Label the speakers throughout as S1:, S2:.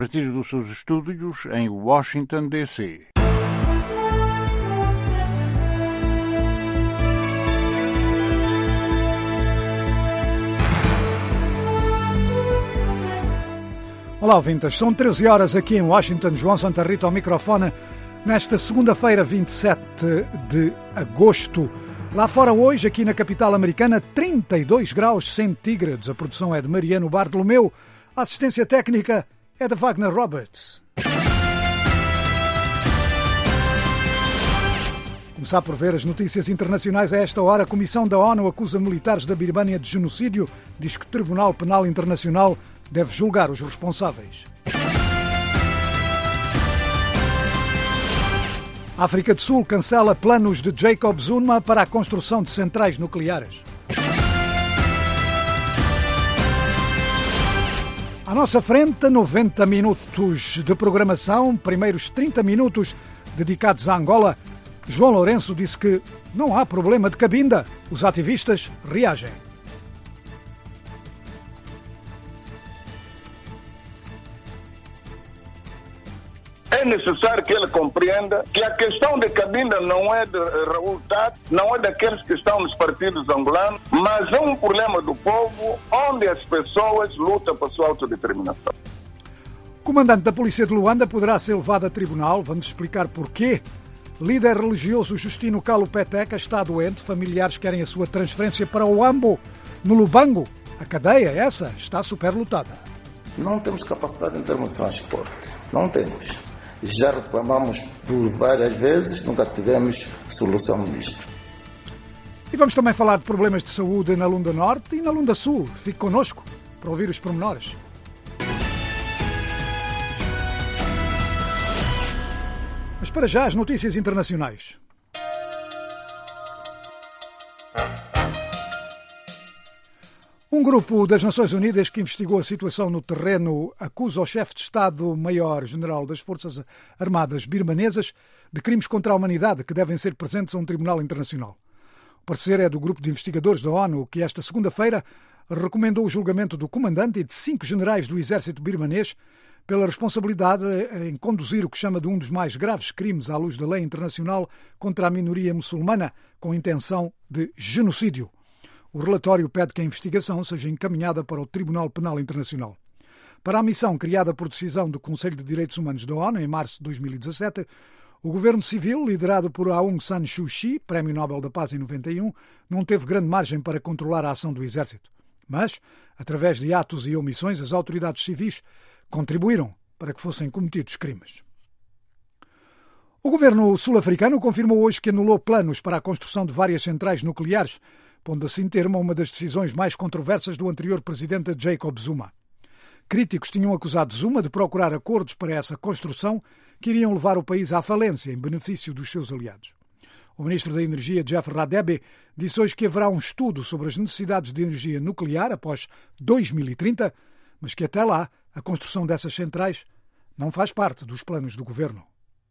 S1: A partir dos seus estúdios em Washington, D.C.
S2: Olá, ouvintes. São 13 horas aqui em Washington. João Santa Rita ao microfone nesta segunda-feira, 27 de agosto. Lá fora hoje, aqui na capital americana, 32 graus centígrados. A produção é de Mariano Bartolomeu. A assistência técnica é de Wagner Roberts. Começar por ver as notícias internacionais a esta hora. A Comissão da ONU acusa militares da Birmânia de genocídio. Diz que o Tribunal Penal Internacional deve julgar os responsáveis. A África do Sul cancela planos de Jacob Zuma para a construção de centrais nucleares. À nossa frente, 90 minutos de programação, primeiros 30 minutos dedicados à Angola. João Lourenço disse que não há problema de cabinda. Os ativistas reagem.
S3: É necessário que ele compreenda que a questão de cabinda não é de Raul Tati, não é daqueles que estão nos partidos angolanos, mas é um problema do povo onde as pessoas lutam por sua autodeterminação.
S2: O comandante da polícia de Luanda poderá ser levado a tribunal. Vamos explicar porquê. Líder religioso Justino Calo Peteca está doente. Familiares querem a sua transferência para o Ambo. No Lubango, a cadeia, essa, está superlotada.
S4: Não temos capacidade em termos de transporte. Não temos. Já reclamamos por várias vezes, nunca tivemos solução nisto.
S2: E vamos também falar de problemas de saúde na Lunda Norte e na Lunda Sul. Fique connosco para ouvir os pormenores. Mas para já as notícias internacionais. Um grupo das Nações Unidas que investigou a situação no terreno acusa o chefe de Estado-Maior-General das Forças Armadas birmanesas de crimes contra a humanidade que devem ser presentes a um tribunal internacional. O parecer é do grupo de investigadores da ONU que esta segunda-feira recomendou o julgamento do comandante e de 5 generais do exército birmanês pela responsabilidade em conduzir o que chama de um dos mais graves crimes à luz da lei internacional contra a minoria muçulmana com intenção de genocídio. O relatório pede que a investigação seja encaminhada para o Tribunal Penal Internacional. Para a missão criada por decisão do Conselho de Direitos Humanos da ONU, em março de 2017, o governo civil, liderado por Aung San Suu Kyi, Prémio Nobel da Paz em 91, não teve grande margem para controlar a ação do exército. Mas, através de atos e omissões, as autoridades civis contribuíram para que fossem cometidos crimes. O governo sul-africano confirmou hoje que anulou planos para a construção de várias centrais nucleares, pondo assim termo a uma das decisões mais controversas do anterior presidente Jacob Zuma. Críticos tinham acusado Zuma de procurar acordos para essa construção que iriam levar o país à falência em benefício dos seus aliados. O ministro da Energia, Jeff Radebe, disse hoje que haverá um estudo sobre as necessidades de energia nuclear após 2030, mas que até lá a construção dessas centrais não faz parte dos planos do governo.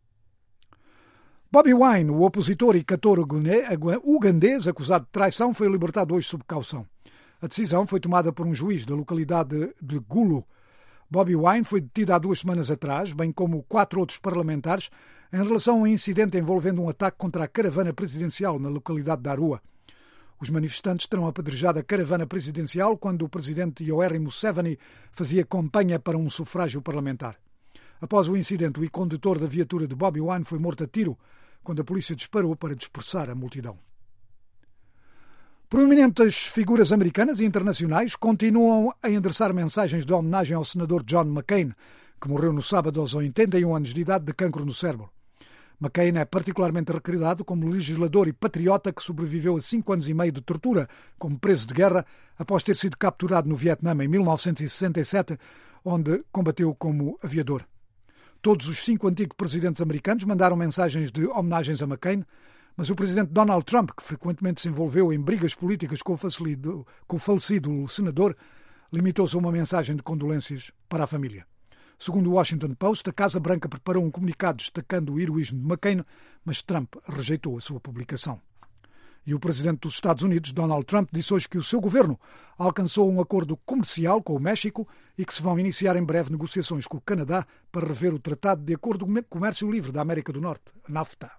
S2: Bobi Wine, o opositor e cantor ugandês acusado de traição, foi libertado hoje sob caução. A decisão foi tomada por um juiz da localidade de Gulu. Bobi Wine foi detido há 2 semanas atrás, bem como 4 outros parlamentares, em relação a um incidente envolvendo um ataque contra a caravana presidencial na localidade de Arua. Os manifestantes terão apedrejado a caravana presidencial quando o presidente Yoweri Museveni fazia campanha para um sufrágio parlamentar. Após o incidente, o condutor da viatura de Bobi Wine foi morto a tiro quando a polícia disparou para dispersar a multidão. Proeminentes figuras americanas e internacionais continuam a endereçar mensagens de homenagem ao senador John McCain, que morreu no sábado aos 81 anos de idade de cancro no cérebro. McCain é particularmente recordado como legislador e patriota que sobreviveu a 5 anos e meio de tortura como preso de guerra após ter sido capturado no Vietnã em 1967, onde combateu como aviador. Todos os 5 antigos presidentes americanos mandaram mensagens de homenagens a McCain, mas o presidente Donald Trump, que frequentemente se envolveu em brigas políticas com o falecido senador, limitou-se a uma mensagem de condolências para a família. Segundo o Washington Post, a Casa Branca preparou um comunicado destacando o heroísmo de McCain, mas Trump rejeitou a sua publicação. E o presidente dos Estados Unidos, Donald Trump, disse hoje que o seu governo alcançou um acordo comercial com o México e que se vão iniciar em breve negociações com o Canadá para rever o Tratado de Acordo de Comércio Livre da América do Norte, a NAFTA.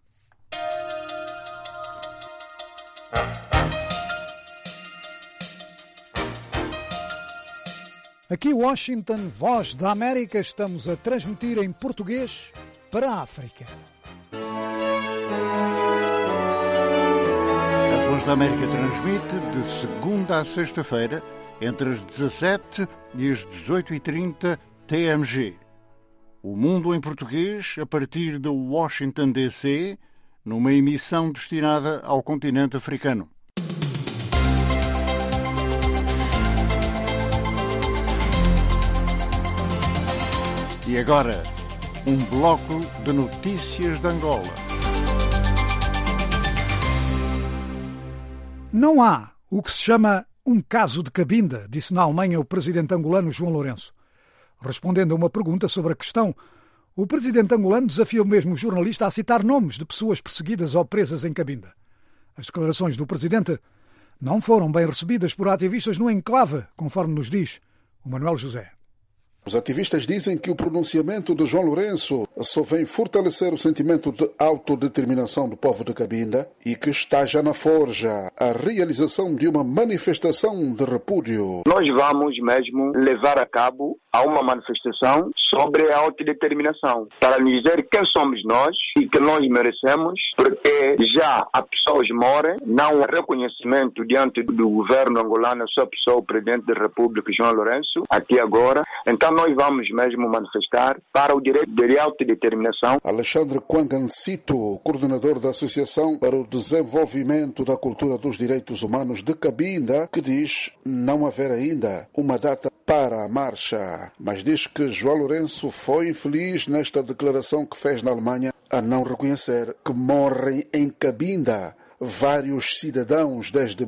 S2: Aqui Washington, Voz da América, estamos a transmitir em português para a África.
S1: A Voz da América transmite de segunda a sexta-feira, entre as 17 e as 18h30 TMG. O Mundo em Português, a partir de Washington, D.C., numa emissão destinada ao continente africano. E agora, um bloco de notícias de Angola.
S2: Não há o que se chama um caso de Cabinda, disse na Alemanha o presidente angolano João Lourenço. Respondendo a uma pergunta sobre a questão, o presidente angolano desafiou mesmo o jornalista a citar nomes de pessoas perseguidas ou presas em Cabinda. As declarações do presidente não foram bem recebidas por ativistas no enclave, conforme nos diz o Manuel José.
S5: Os ativistas dizem que o pronunciamento de João Lourenço só vem fortalecer o sentimento de autodeterminação do povo de Cabinda e que está já na forja a realização de uma manifestação de repúdio.
S3: Nós vamos mesmo levar a cabo uma manifestação sobre a autodeterminação, para nos dizer quem somos nós e que nós merecemos, porque já há pessoas morrem, não há reconhecimento diante do governo angolano, só pessoa o presidente da República, João Lourenço, aqui agora. Então nós vamos mesmo manifestar para o direito de autodeterminação.
S5: Alexandre Kwangansito, coordenador da Associação para o Desenvolvimento da Cultura dos Direitos Humanos de Cabinda, que diz não haver ainda uma data para a marcha, mas diz que João Lourenço foi infeliz nesta declaração que fez na Alemanha a não reconhecer que morrem em Cabinda vários cidadãos desde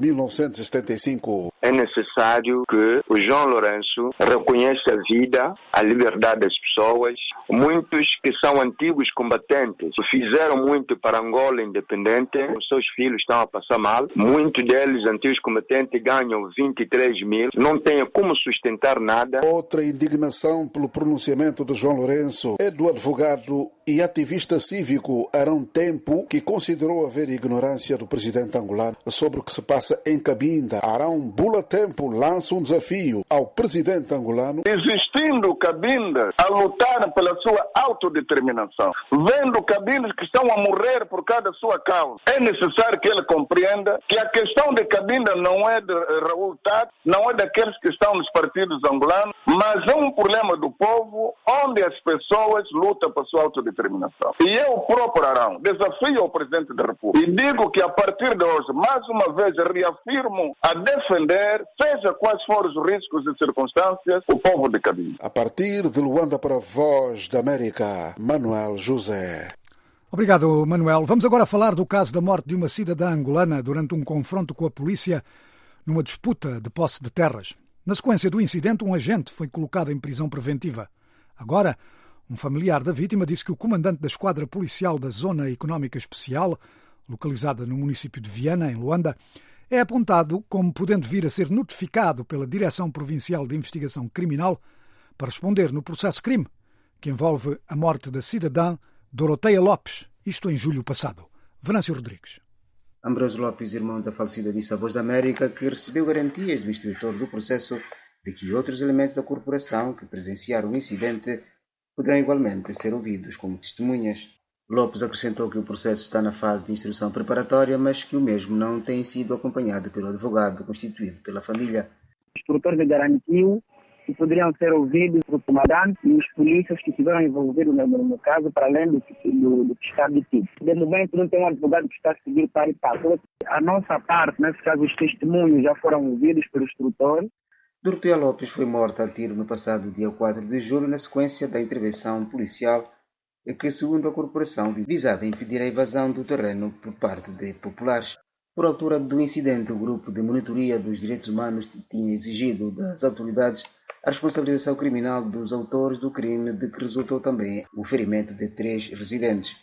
S5: 1975.
S3: É necessário que o João Lourenço reconheça a vida, a liberdade das pessoas. Muitos que são antigos combatentes fizeram muito para Angola independente. Os seus filhos estão a passar mal. Muitos deles, antigos combatentes, ganham 23 mil. Não têm como sustentar nada.
S5: Outra indignação pelo pronunciamento de João Lourenço é do advogado e ativista cívico Arão Tempo, que considerou haver ignorância do presidente angolano sobre o que se passa em Cabinda. Arão Bula Tempo lança um desafio ao presidente angolano.
S3: Existindo Cabinda a lutar pela sua autodeterminação, vendo cabindas que estão a morrer por causa da sua causa, é necessário que ele compreenda que a questão de Cabinda não é de Raul Tat, não é daqueles que estão nos partidos angolanos, mas é um problema do povo onde as pessoas lutam por sua autodeterminação. E eu próprio, Arão, desafio ao presidente da República e digo que a partir de hoje, mais uma vez, reafirmo a defender, seja quais forem os riscos e circunstâncias, o povo de Cabinda.
S5: A partir de Luanda para a Voz da América, Manuel José.
S2: Obrigado, Manuel. Vamos agora falar do caso da morte de uma cidadã angolana durante um confronto com a polícia numa disputa de posse de terras. Na sequência do incidente, um agente foi colocado em prisão preventiva. Agora, um familiar da vítima disse que o comandante da esquadra policial da Zona Económica Especial, localizada no município de Viana, em Luanda, é apontado como podendo vir a ser notificado pela Direção Provincial de Investigação Criminal para responder no processo-crime que envolve a morte da cidadã Doroteia Lopes, isto em julho passado. Venâncio Rodrigues.
S6: Ambrósio Lopes, irmão da falecida, disse à Voz da América que recebeu garantias do instrutor do processo de que outros elementos da corporação que presenciaram o incidente poderão igualmente ser ouvidos como testemunhas. Lopes acrescentou que o processo está na fase de instrução preparatória, mas que o mesmo não tem sido acompanhado pelo advogado constituído pela família.
S7: O instrutor me garantiu que poderiam ser ouvidos o comandante e os polícias que estiveram envolvidos no caso, para além do que está detido. De momento não tem um advogado que está a seguir para e passo. A nossa parte, nesse caso, os testemunhos já foram ouvidos pelo instrutor.
S6: Doroteia Lopes foi morta a tiro no passado dia 4 de julho na sequência da intervenção policial que, segundo a corporação, visava impedir a invasão do terreno por parte de populares. Por altura do incidente, o grupo de monitoria dos direitos humanos tinha exigido das autoridades a responsabilização criminal dos autores do crime, de que resultou também o ferimento de 3 residentes.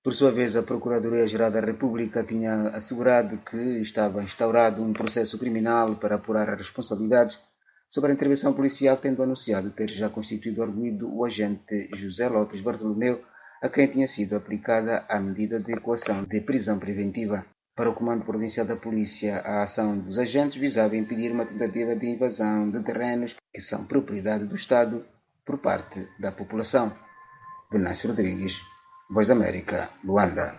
S6: Por sua vez, a Procuradoria-Geral da República tinha assegurado que estava instaurado um processo criminal para apurar as responsabilidades sobre a intervenção policial, tendo anunciado ter já constituído arguido o agente José Lopes Bartolomeu, a quem tinha sido aplicada a medida de coação de prisão preventiva. Para o Comando Provincial da Polícia, a ação dos agentes visava impedir uma tentativa de invasão de terrenos que são propriedade do Estado por parte da população. Venâncio Rodrigues, Voz da América, Luanda.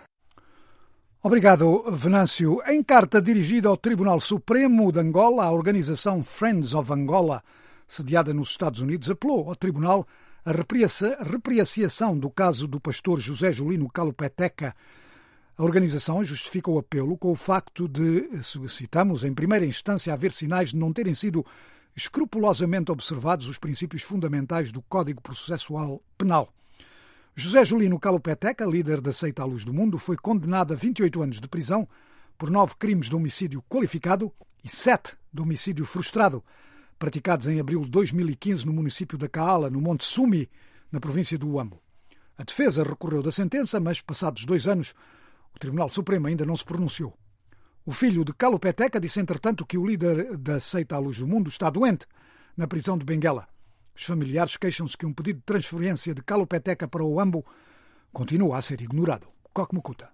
S2: Obrigado, Venâncio. Em carta dirigida ao Tribunal Supremo de Angola, a organização Friends of Angola, sediada nos Estados Unidos, apelou ao Tribunal a repreeciação do caso do pastor José Julino Calupeteca. A organização justifica o apelo com o facto de, citamos, em primeira instância, haver sinais de não terem sido escrupulosamente observados os princípios fundamentais do Código Processual Penal. José Julino Calupeteca, líder da seita à Luz do Mundo, foi condenado a 28 anos de prisão por 9 crimes de homicídio qualificado e 7 de homicídio frustrado, praticados em abril de 2015 no município da Caala, no Monte Sumi, na província do Uambo. A defesa recorreu da sentença, mas, passados 2 anos, o Tribunal Supremo ainda não se pronunciou. O filho de Calupeteca disse, entretanto, que o líder da seita à Luz do Mundo está doente na prisão de Benguela. Os familiares queixam-se que um pedido de transferência de Calupeteca para o Uambo continua a ser ignorado. Coque Mucuta.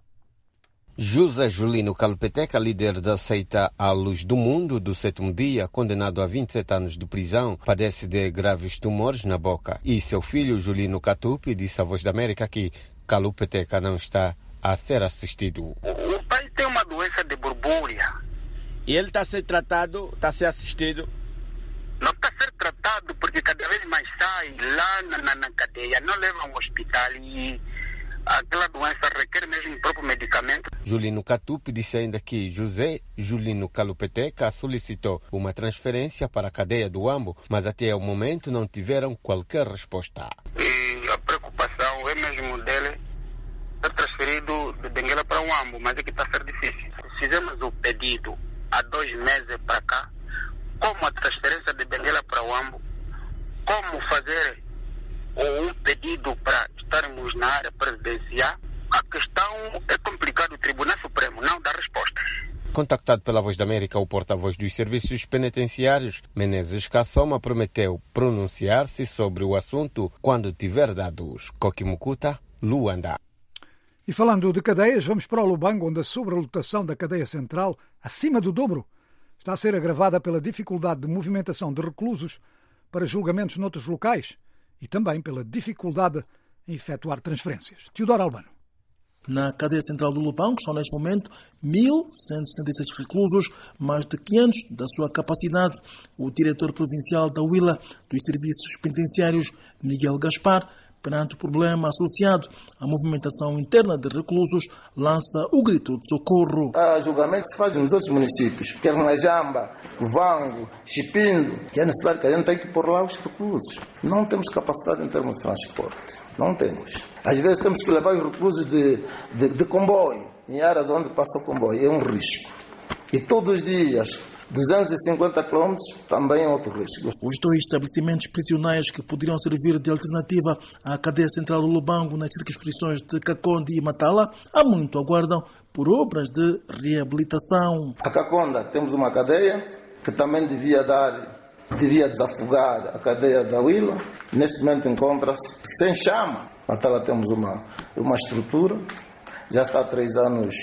S8: José Julino Calupeteca, líder da seita à Luz do Mundo, do 7º dia, condenado a 27 anos de prisão, padece de graves tumores na boca. E seu filho, Julino Catupi, disse à Voz da América que Calupeteca não está a ser assistido.
S9: O pai tem uma doença de borbúria.
S8: E ele está a ser tratado, está a ser assistido?
S9: Não está a ser tratado porque cada vez mais sai lá na cadeia, não leva ao hospital e aquela doença requer mesmo o próprio medicamento.
S8: Julino Catupi disse ainda que José Julino Calupeteca solicitou uma transferência para a cadeia do Uambo, mas até o momento não tiveram qualquer resposta.
S9: E a preocupação é mesmo dele ser transferido de Benguela para o Uambo, mas é que está a ser difícil. Fizemos o pedido há 2 meses para cá, como a transferência de Benguela para o Uambo, como fazer um pedido para estarmos na área presidencial. A questão é complicada, o Tribunal Supremo não dá resposta.
S8: Contactado pela Voz da América, o porta-voz dos serviços penitenciários, Menezes Kassoma, prometeu pronunciar-se sobre o assunto quando tiver dados. Coque Mucuta, Luanda.
S2: E falando de cadeias, vamos para o Lubango, onde a sobrelotação da cadeia central, acima do dobro, está a ser agravada pela dificuldade de movimentação de reclusos para julgamentos noutros locais e também pela dificuldade em efetuar transferências. Teodoro Albano.
S10: Na cadeia central do Lubango estão neste momento 1.176 reclusos, mais de 500 da sua capacidade. O diretor provincial da Huila dos Serviços Penitenciários, Miguel Gaspar, perante o problema associado à movimentação interna de reclusos, lança o grito de socorro.
S4: Há julgamentos que se fazem nos outros municípios, quer na Jamba, Vango, Chipindo, que é necessário que a gente tenha que pôr lá os reclusos. Não temos capacidade em termos de transporte, não temos. Às vezes temos que levar os reclusos de comboio, em áreas onde passa o comboio, é um risco. E todos os dias, 250 km também é outro risco.
S10: Os 2 estabelecimentos prisionais que poderiam servir de alternativa à cadeia central do Lubango nas circunscrições de Caconde e Matala há muito aguardam por obras de reabilitação.
S4: A Caconda temos uma cadeia que também devia desafogar a cadeia da Huila. Neste momento encontra-se sem chama. Matala temos uma estrutura, já está há 3 anos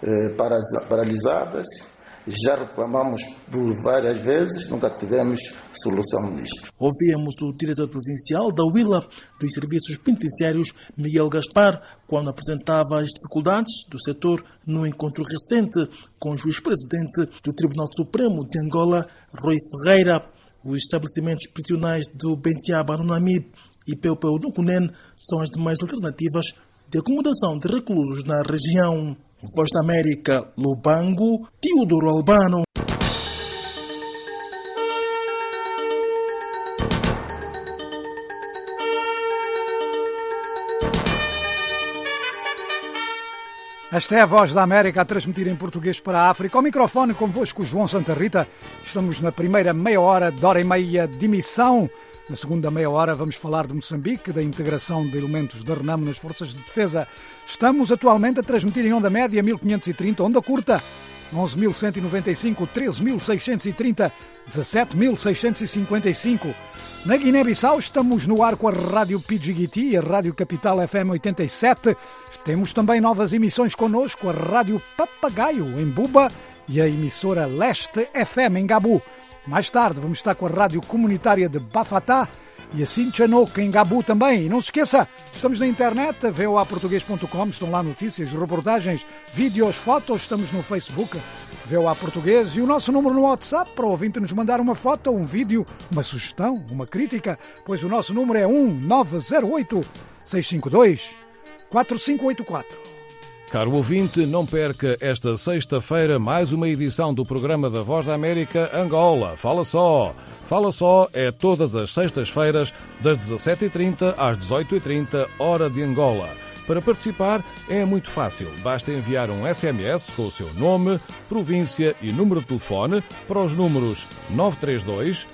S4: paralisadas. Já reclamamos por várias vezes, nunca tivemos solução nisto.
S10: Ouvimos o diretor provincial da Huila dos Serviços Penitenciários, Miguel Gaspar, quando apresentava as dificuldades do setor no encontro recente com o juiz-presidente do Tribunal Supremo de Angola, Rui Ferreira. Os estabelecimentos prisionais do Bentiaba, no Namib e Peupeu no Cunene são as demais alternativas de acomodação de reclusos na região. Voz da América, Lubango, Teodoro Albano.
S2: Esta é a Voz da América a transmitir em português para a África. Ao microfone, convosco, João Santa Rita. Estamos na primeira meia hora de hora e meia de emissão Na segunda meia hora vamos falar de Moçambique, da integração de elementos da Renamo nas forças de defesa. Estamos atualmente a transmitir em onda média 1530, onda curta 11.195, 13.630, 17.655. Na Guiné-Bissau estamos no ar com a Rádio Pidjigiti e a Rádio Capital FM 87. Temos também novas emissões connosco, a Rádio Papagaio em Buba e a emissora Leste FM em Gabu. Mais tarde vamos estar com a Rádio Comunitária de Bafatá e a Sinchanoque em Gabu também. E não se esqueça, estamos na internet, voaportugues.com, estão lá notícias, reportagens, vídeos, fotos, estamos no Facebook, VOA Português, e o nosso número no WhatsApp para o ouvinte nos mandar uma foto, um vídeo, uma sugestão, uma crítica, pois o nosso número é 1908-652-4584.
S11: Caro ouvinte, não perca esta sexta-feira mais uma edição do programa da Voz da América Angola. Fala só! Fala só é todas as sextas-feiras, das 17h30 às 18h30, hora de Angola. Para participar é muito fácil. Basta enviar um SMS com o seu nome, província e número de telefone para os números 932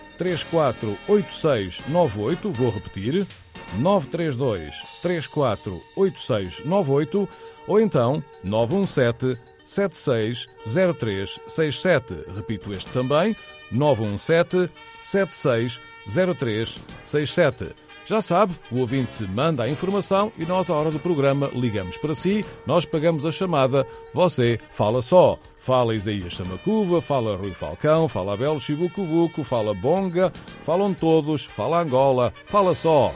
S11: 348698, vou repetir, 932 348698, ou então 917 760367. Repito este também, 917 760367. Já sabe, o ouvinte manda a informação e nós, à hora do programa, ligamos para si, nós pagamos a chamada, você fala só. Fala Isaías Samacuva, fala Rui Falcão, fala Abel Chibucubuco, fala Bonga, falam todos, fala Angola, fala só.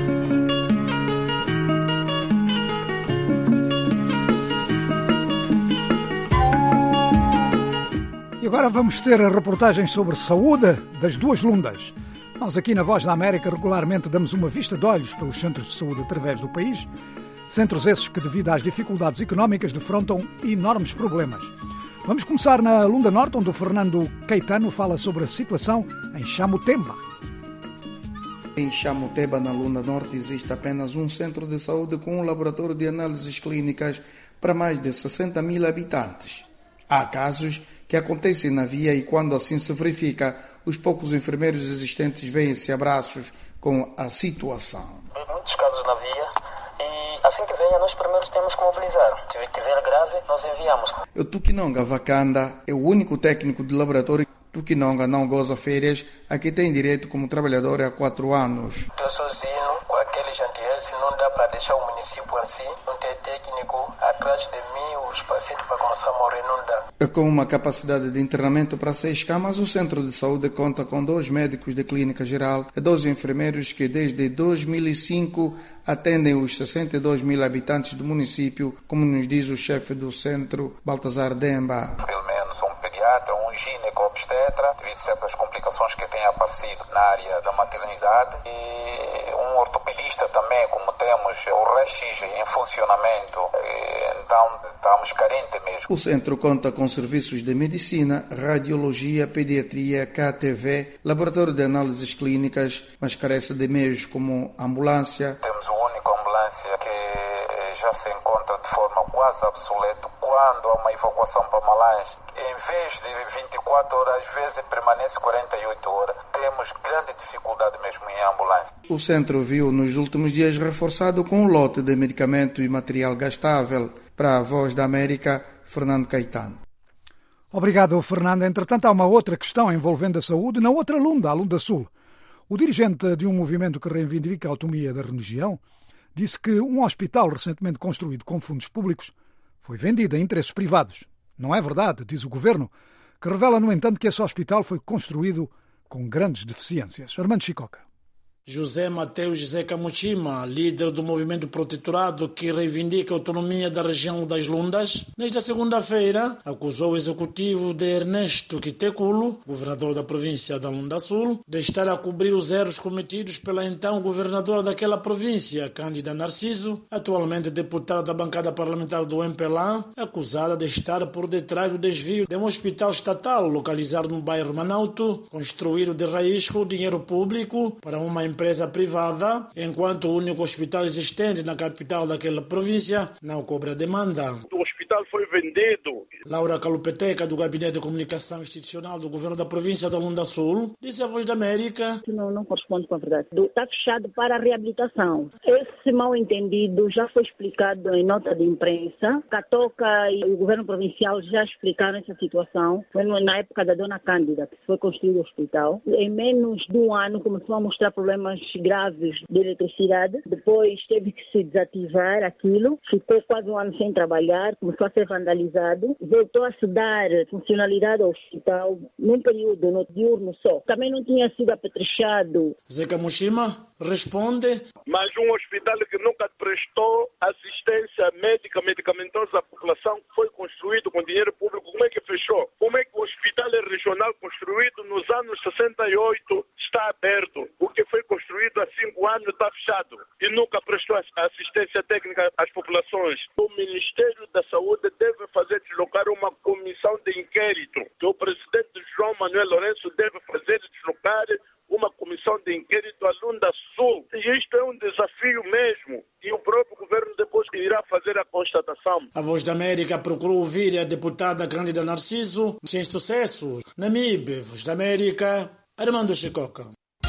S2: E agora vamos ter a reportagem sobre saúde das duas lundas. Nós aqui na Voz da América regularmente damos uma vista de olhos pelos centros de saúde através do país, centros esses que, devido às dificuldades económicas, defrontam enormes problemas. Vamos começar na Lunda Norte, onde o Fernando Caetano fala sobre a situação em Chamutemba.
S4: Em Chamutemba, na Lunda Norte, existe apenas um centro de saúde com um laboratório de análises clínicas para mais de 60 mil habitantes. Há casos que acontecem na via e, quando assim se verifica, os poucos enfermeiros existentes veem-se a braços com a situação.
S12: Muitos casos na via e assim que venha nós primeiro temos que mobilizar. Se tiver grave, nós enviamos.
S4: O Tuquinonga Vakanda é o único técnico de laboratório. Tuquinonga não goza férias, a que tem direito como trabalhador há 4 anos.
S12: Estou sozinho, com aquele jantiese, não dá para deixar o município assim, não tem técnico atrás de mim, os pacientes vão começar a morrer, não dá.
S4: Com uma capacidade de internamento para 6 camas, o centro de saúde conta com 2 médicos de clínica geral e 12 enfermeiros que desde 2005 atendem os 62 mil habitantes do município, como nos diz o chefe do centro, Baltazar Demba.
S13: Pelo menos um pediatra, um gineco-obstetra, devido a certas complicações que têm aparecido na área da maternidade, e um ortopedista também, como temos o RX em funcionamento, então estamos carentes mesmo.
S4: O centro conta com serviços de medicina, radiologia, pediatria, KTV, laboratório de análises clínicas, mas carece de meios como ambulância.
S13: Temos a única ambulância que já se encontra de forma quase obsoleta. Quando há uma evacuação para Malange, em vez de 24 horas, às vezes permanece 48 horas. Temos grande dificuldade mesmo em ambulância.
S4: O centro viu nos últimos dias reforçado com um lote de medicamento e material gastável. Para a Voz da América, Fernando Caetano.
S2: Obrigado, Fernando. Entretanto, há uma outra questão envolvendo a saúde na outra Lunda, a Lunda Sul. O dirigente de um movimento que reivindica a autonomia da religião disse que um hospital recentemente construído com fundos públicos foi vendido a interesses privados. Não é verdade, diz o governo, que revela, no entanto, que esse hospital foi construído com grandes deficiências. Armando Chicoca.
S14: José Mateus Zeca Muchima, líder do movimento protetorado que reivindica a autonomia da região das Lundas, nesta segunda-feira acusou o executivo de Ernesto Quiteculo, governador da província da Lunda Sul, de estar a cobrir os erros cometidos pela então governadora daquela província, Cândida Narciso, atualmente deputada da bancada parlamentar do MPLA, acusada de estar por detrás do desvio de um hospital estatal localizado no bairro Manauto, construído de raiz com dinheiro público para uma empresa privada, enquanto o único hospital existente na capital daquela província não cobra demanda.
S15: O hospital foi vendido
S14: Laura Calupeteca, do Gabinete de Comunicação Institucional do Governo da Província da Lunda Sul, disse à Voz da América.
S15: Não corresponde com a verdade. Está fechado para a reabilitação. Esse mal-entendido já foi explicado em nota de imprensa. Catoca e o Governo Provincial já explicaram essa situação. Foi na época da Dona Cândida que foi construído o hospital. Em menos de um ano começou a mostrar problemas graves de eletricidade. Depois teve que se desativar aquilo. Ficou quase um ano sem trabalhar. Começou a ser vandalizado. Voltou a se dar funcionalidade ao hospital num período diurno só. Também não tinha sido apetrechado.
S14: Zeca Mushima responde.
S16: Mas um hospital que nunca prestou assistência médica, medicamentosa à população, foi construído com dinheiro público, como é que fechou? Como é que o hospital regional construído nos anos 68 está aberto? O que foi construído há 5 anos está fechado e nunca prestou assistência técnica às populações. O Ministério da Saúde deve deslocar uma comissão de inquérito, que o presidente João Manuel Lourenço deve deslocar uma comissão de inquérito à Lunda Sul. E isto é um desafio mesmo. E o próprio governo depois irá fazer a constatação.
S14: A Voz da América procurou ouvir a deputada Cândida Narciso, sem sucesso. Namibe, Voz da América, Armando Chicoca.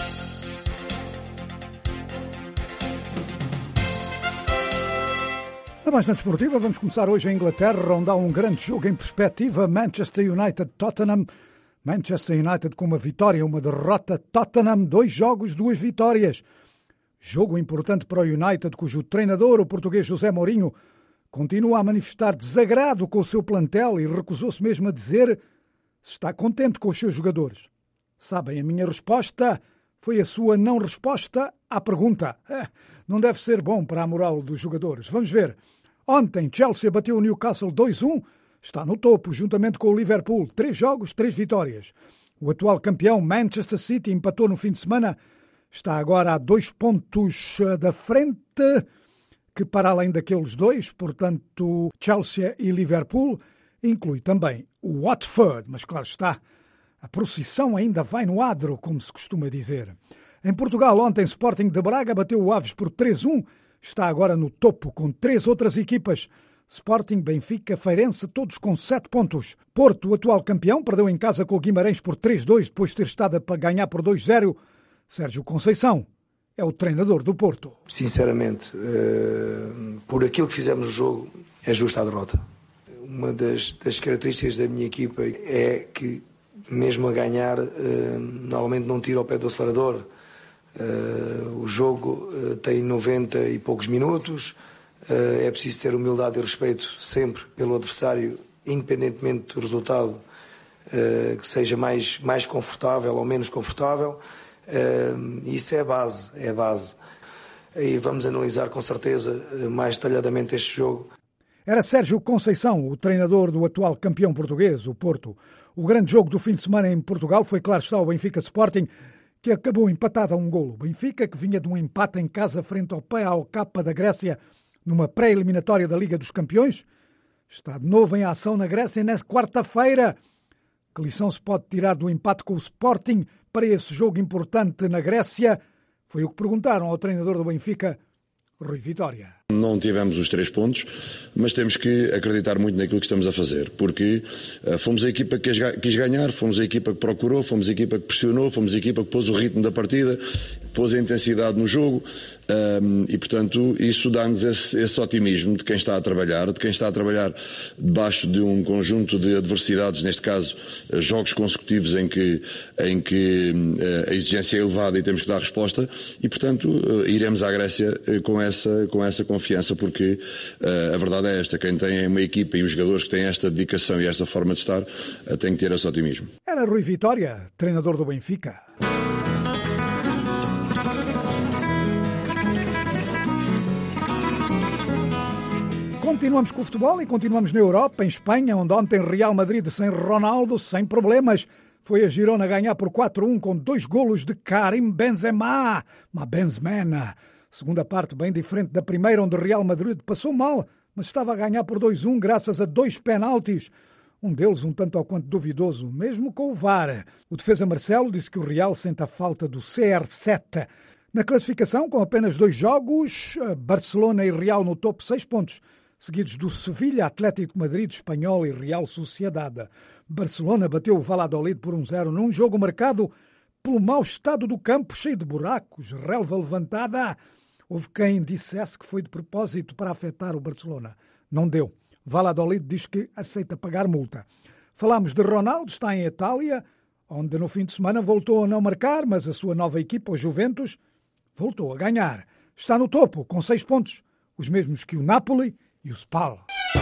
S2: Na página desportiva, vamos começar hoje em Inglaterra, onde há um grande jogo em perspectiva. Manchester United-Tottenham. Manchester United com uma vitória, uma derrota. Tottenham, 2 jogos, 2 vitórias. Jogo importante para o United, cujo treinador, o português José Mourinho, continua a manifestar desagrado com o seu plantel e recusou-se mesmo a dizer se está contente com os seus jogadores. Sabem, a minha resposta foi a sua não resposta à pergunta. Não deve ser bom para a moral dos jogadores. Vamos ver. Ontem, Chelsea bateu o Newcastle 2-1. Está no topo, juntamente com o Liverpool. 3 jogos, 3 vitórias. O atual campeão, Manchester City, empatou no fim de semana. Está agora a 2 pontos da frente, que para além daqueles 2, portanto, Chelsea e Liverpool, inclui também o Watford. Mas claro está, a procissão ainda vai no adro, como se costuma dizer. Em Portugal, ontem, Sporting de Braga bateu o Aves por 3-1. Está agora no topo, com 3 outras equipas. Sporting, Benfica, Feirense, todos com 7 pontos. Porto, o atual campeão, perdeu em casa com o Guimarães por 3-2, depois de ter estado a ganhar por 2-0. Sérgio Conceição é o treinador do Porto.
S17: Sinceramente, por aquilo que fizemos no jogo, é justa a derrota. Uma das características da minha equipa é que, mesmo a ganhar, normalmente não tira o pé do acelerador. O jogo tem 90 e poucos minutos. É preciso ter humildade e respeito sempre pelo adversário, independentemente do resultado, que seja mais confortável ou menos confortável. Isso é a base. E vamos analisar com certeza mais detalhadamente este jogo.
S2: Era Sérgio Conceição, o treinador do atual campeão português, o Porto. O grande jogo do fim de semana em Portugal foi, claro está, o Benfica Sporting, que acabou empatado a 1 golo. O Benfica, que vinha de um empate em casa frente ao PAOK da Grécia, numa pré-eliminatória da Liga dos Campeões, está de novo em ação na Grécia nesta quarta-feira. Que lição se pode tirar do empate com o Sporting para esse jogo importante na Grécia? Foi o que perguntaram ao treinador do Benfica, Rui Vitória.
S18: Não tivemos os 3 pontos, mas temos que acreditar muito naquilo que estamos a fazer, porque fomos a equipa que quis ganhar, fomos a equipa que procurou, fomos a equipa que pressionou, fomos a equipa que pôs o ritmo da partida, pôs a intensidade no jogo, e portanto isso dá-nos esse otimismo de quem está a trabalhar, debaixo de um conjunto de adversidades, neste caso jogos consecutivos em que a exigência é elevada e temos que dar resposta, e portanto iremos à Grécia com essa confiança, porque a verdade é esta: quem tem uma equipa e os jogadores que têm esta dedicação e esta forma de estar têm que ter esse otimismo.
S2: Era Rui Vitória, treinador do Benfica. Continuamos com o futebol e continuamos na Europa, em Espanha, onde ontem Real Madrid sem Ronaldo, sem problemas, foi a Girona ganhar por 4-1 com 2 golos de Karim Benzema. Segunda parte bem diferente da primeira, onde o Real Madrid passou mal, mas estava a ganhar por 2-1 graças a 2 penaltis. Um deles um tanto ao quanto duvidoso, mesmo com o VAR. O defesa Marcelo disse que o Real sente a falta do CR7. Na classificação, com apenas 2 jogos, Barcelona e Real no topo, 6 pontos. seguidos do Sevilha, Atlético de Madrid, Espanhol e Real Sociedade. Barcelona bateu o Valladolid por 1-0 num jogo marcado pelo mau estado do campo, cheio de buracos, relva levantada. Houve quem dissesse que foi de propósito para afetar o Barcelona. Não deu. Valladolid diz que aceita pagar multa. Falámos de Ronaldo, está em Itália, onde no fim de semana voltou a não marcar, mas a sua nova equipa, o Juventus, voltou a ganhar. Está no topo, com 6 pontos, os mesmos que o Napoli e o Spal.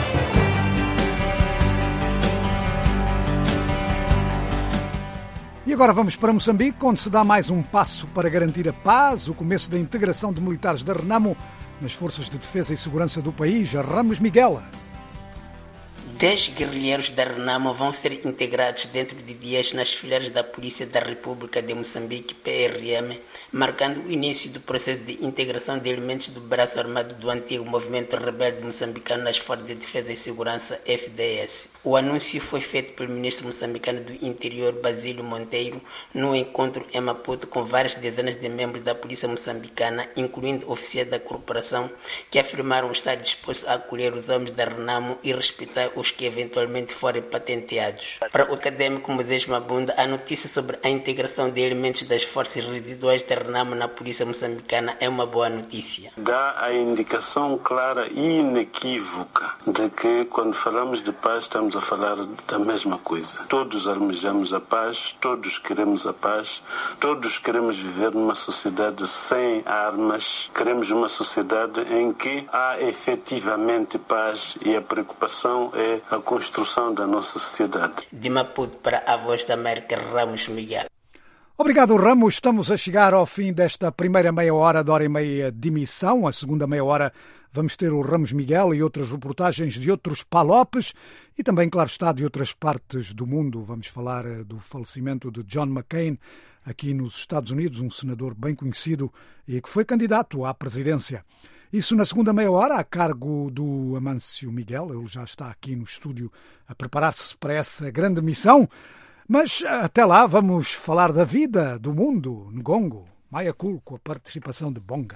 S2: E agora vamos para Moçambique, onde se dá mais um passo para garantir a paz, o começo da integração de militares da Renamo nas forças de defesa e segurança do país. Ramos Miguel.
S19: 10 guerrilheiros da Renamo vão ser integrados dentro de dias nas fileiras da Polícia da República de Moçambique, PRM, marcando o início do processo de integração de elementos do braço armado do antigo Movimento Rebelde Moçambicano nas Forças de Defesa e Segurança, FDS. O anúncio foi feito pelo ministro moçambicano do Interior, Basílio Monteiro, no encontro em Maputo com várias dezenas de membros da Polícia Moçambicana, incluindo oficiais da corporação, que afirmaram estar dispostos a acolher os homens da Renamo e respeitar os que eventualmente forem patenteados. Para o académico Moisés Mabunda, a notícia sobre a integração de elementos das forças residuais da Renamo na Polícia Moçambicana é uma boa notícia.
S20: Dá a indicação clara e inequívoca de que quando falamos de paz estamos a falar da mesma coisa. Todos almejamos a paz, todos queremos a paz, todos queremos viver numa sociedade sem armas, queremos uma sociedade em que há efetivamente paz e a preocupação é a construção da nossa sociedade.
S19: De Maputo para a Voz da América, Ramos Miguel.
S2: Obrigado, Ramos. Estamos a chegar ao fim desta primeira meia hora, de hora e meia de emissão. A segunda meia hora vamos ter o Ramos Miguel e outras reportagens de outros palopes e também, claro está, de outras partes do mundo. Vamos falar do falecimento de John McCain aqui nos Estados Unidos, um senador bem conhecido e que foi candidato à presidência. Isso na segunda meia hora, a cargo do Amâncio Miguel. Ele já está aqui no estúdio a preparar-se para essa grande missão. Mas até lá vamos falar da vida, do mundo, Ngongo, Maia Cool, com a participação de Bonga.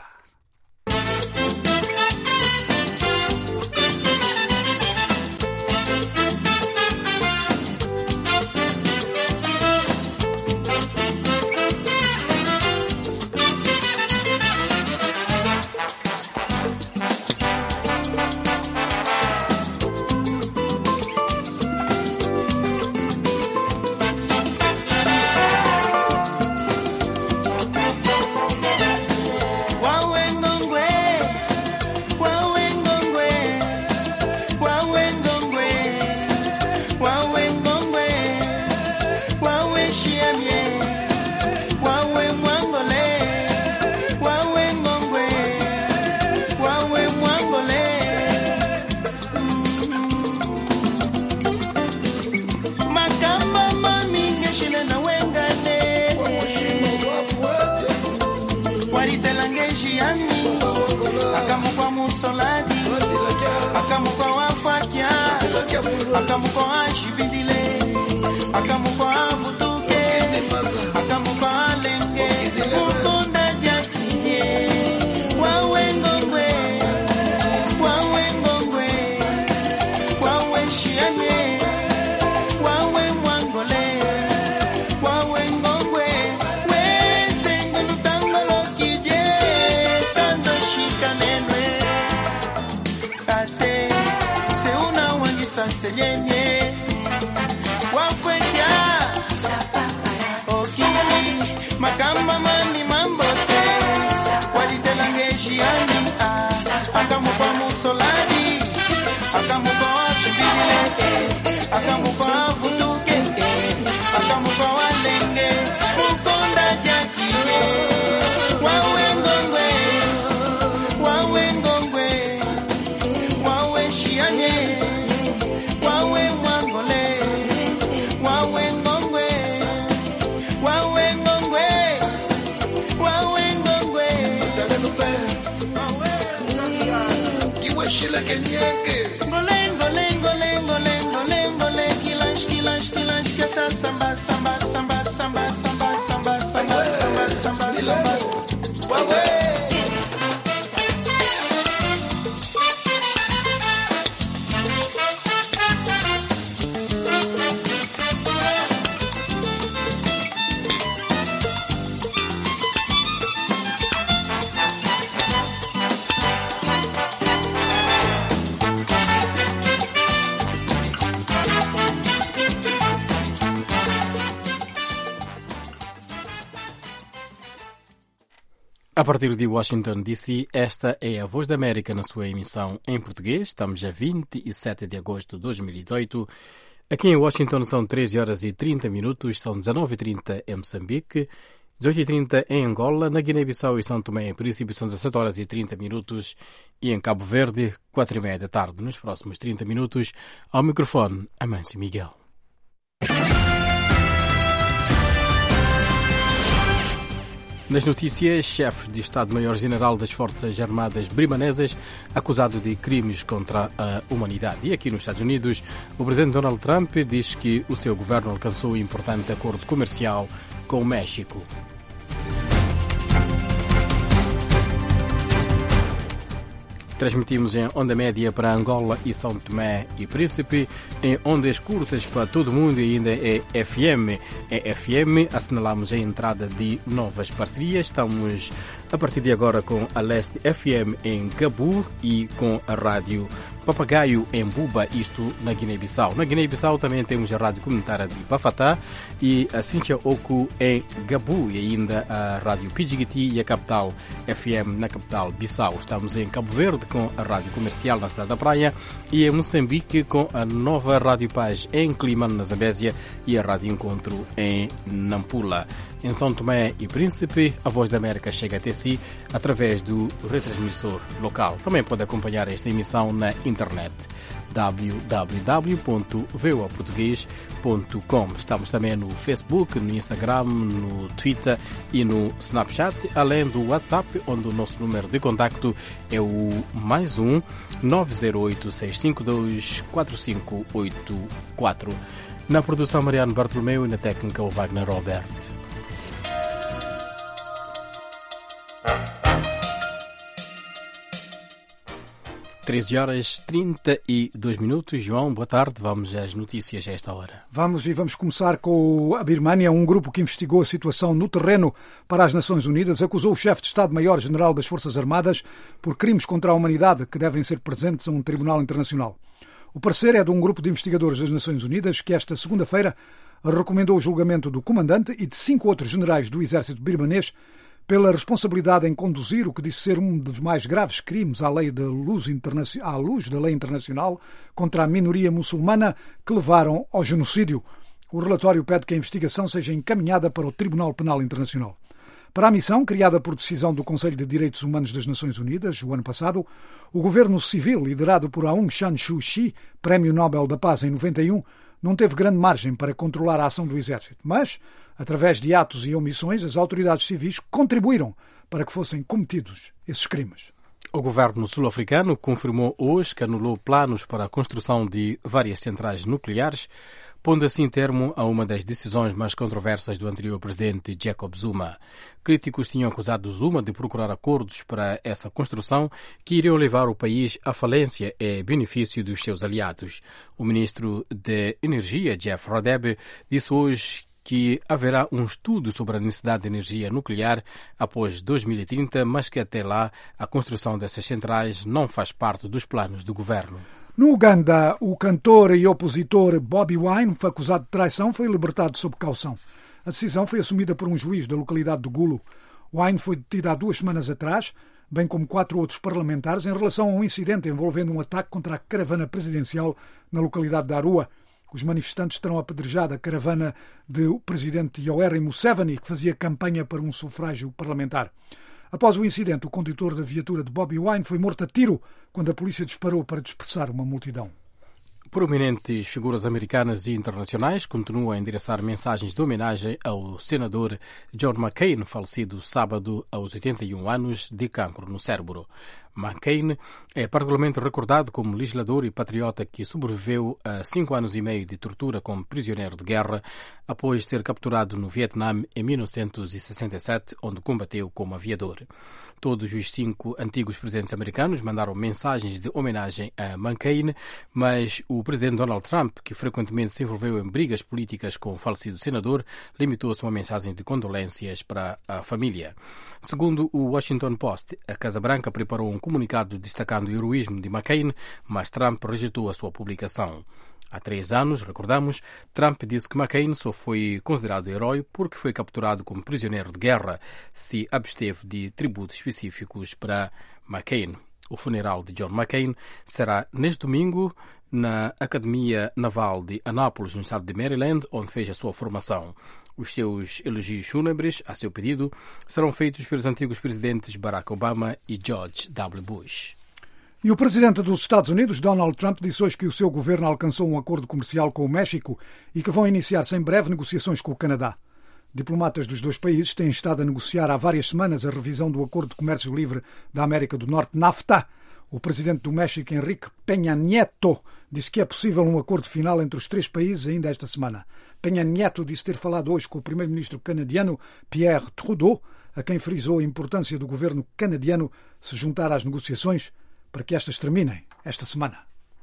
S21: A partir de Washington, D.C., esta é a Voz da América na sua emissão em português. Estamos a 27 de agosto de 2018. Aqui em Washington são 13 horas e 30 minutos, são 19h30 em Moçambique, 18h30 em Angola, na Guiné-Bissau e São Tomé e Príncipe são 17 horas e 30 minutos e em Cabo Verde, 4h30 da tarde. Nos próximos 30 minutos, ao microfone, Amâncio Miguel. Nas notícias, chefe de Estado-Maior-General das Forças Armadas Birmanesas acusado de crimes contra a humanidade. E aqui nos Estados Unidos, o presidente Donald Trump diz que o seu governo alcançou um importante acordo comercial com o México. Transmitimos em onda média para Angola e São Tomé e Príncipe, em ondas curtas para todo o mundo e ainda é FM. É FM, assinalamos a entrada de novas parcerias. Estamos a partir de agora com a Leste FM em Gabu e com a Rádio Papagaio em Buba, isto na Guiné-Bissau. Na Guiné-Bissau também temos a Rádio Comunitária de Bafatá e a Cincha Oku em Gabu e ainda a Rádio Pidjigiti e a Capital FM na capital Bissau. Estamos em Cabo Verde com a Rádio Comercial na cidade da Praia e em Moçambique com a nova Rádio Paz em Climane, na Zambésia e a Rádio Encontro em Nampula. Em São Tomé e Príncipe, a Voz da América chega até si através do retransmissor local. Também pode acompanhar esta emissão na internet www.voaportugues.com. Estamos também no Facebook, no Instagram, no Twitter e no Snapchat, além do WhatsApp, onde o nosso número de contacto é o +1 908 652 4584. Na produção, Mariano Bartolomeu e na técnica, o Wagner Robert. Treze horas 32 minutos. João, boa tarde. Vamos às notícias a esta hora.
S2: Vamos começar com a Birmânia. Um grupo que investigou a situação no terreno para as Nações Unidas acusou o chefe de Estado-Maior-General das Forças Armadas por crimes contra a humanidade que devem ser presentes a um tribunal internacional. O parecer é de um grupo de investigadores das Nações Unidas que esta segunda-feira recomendou o julgamento do comandante e de 5 outros generais do exército birmanês pela responsabilidade em conduzir o que disse ser um dos mais graves crimes à luz da lei internacional contra a minoria muçulmana que levaram ao genocídio. O relatório pede que a investigação seja encaminhada para o Tribunal Penal Internacional. Para a missão, criada por decisão do Conselho de Direitos Humanos das Nações Unidas, o ano passado, o governo civil, liderado por Aung San Suu Kyi, Prémio Nobel da Paz em 91, não teve grande margem para controlar a ação do exército, mas, através de atos e omissões, as autoridades civis contribuíram para que fossem cometidos esses crimes.
S21: O governo sul-africano confirmou hoje que anulou planos para a construção de várias centrais nucleares, pondo assim termo a uma das decisões mais controversas do anterior presidente Jacob Zuma. Críticos tinham acusado Zuma de procurar acordos para essa construção que iriam levar o país à falência em benefício dos seus aliados. O ministro de Energia, Jeff Radebe, disse hoje que haverá um estudo sobre a necessidade de energia nuclear após 2030, mas que até lá a construção dessas centrais não faz parte dos planos do governo.
S2: No Uganda, o cantor e opositor Bobi Wine, acusado de traição, foi libertado sob caução. A decisão foi assumida por um juiz da localidade de Gulu. Wine foi detido há 2 semanas atrás, bem como 4 outros parlamentares, em relação a um incidente envolvendo um ataque contra a caravana presidencial na localidade de Arua. Os manifestantes terão apedrejado a caravana do presidente Yoweri Museveni, que fazia campanha para um sufrágio parlamentar. Após o incidente, o condutor da viatura de Bobi Wine foi morto a tiro quando a polícia disparou para dispersar uma multidão.
S21: Prominentes figuras americanas e internacionais continuam a endereçar mensagens de homenagem ao senador John McCain, falecido sábado aos 81 anos de cancro no cérebro. McCain é particularmente recordado como legislador e patriota que sobreviveu a 5 anos e meio de tortura como prisioneiro de guerra após ser capturado no Vietnã em 1967, onde combateu como aviador. Todos os 5 antigos presidentes americanos mandaram mensagens de homenagem a McCain, mas o presidente Donald Trump, que frequentemente se envolveu em brigas políticas com o falecido senador, limitou-se a uma mensagem de condolências para a família. Segundo o Washington Post, a Casa Branca preparou um comunicado destacando o heroísmo de McCain, mas Trump rejeitou a sua publicação. Há 3 anos, recordamos, Trump disse que McCain só foi considerado herói porque foi capturado como prisioneiro de guerra, se absteve de tributos específicos para McCain. O funeral de John McCain será neste domingo na Academia Naval de Annapolis, no estado de Maryland, onde fez a sua formação. Os seus elogios fúnebres, a seu pedido, serão feitos pelos antigos presidentes Barack Obama e George W. Bush.
S2: E o presidente dos Estados Unidos, Donald Trump, disse hoje que o seu governo alcançou um acordo comercial com o México e que vão iniciar-se em breve negociações com o Canadá. Diplomatas dos 2 países têm estado a negociar há várias semanas a revisão do Acordo de Comércio Livre da América do Norte, NAFTA. O presidente do México, Enrique Peña Nieto, disse que é possível um acordo final entre os 3 países ainda esta semana. Peña Nieto disse ter falado hoje com o primeiro-ministro canadiano, Pierre Trudeau, a quem frisou a importância do governo canadiano se juntar às negociações para que estas terminem esta semana.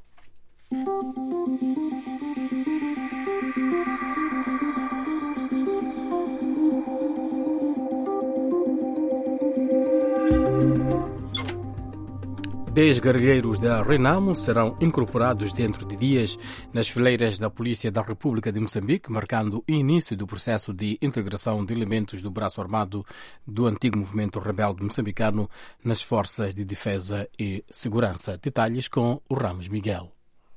S21: Dez guerrilheiros da Renamo serão incorporados dentro de dias nas fileiras da Polícia da República de Moçambique, marcando o início do processo de integração de elementos do braço armado do antigo movimento rebelde moçambicano nas forças de defesa e segurança. Detalhes com o Ramos Miguel.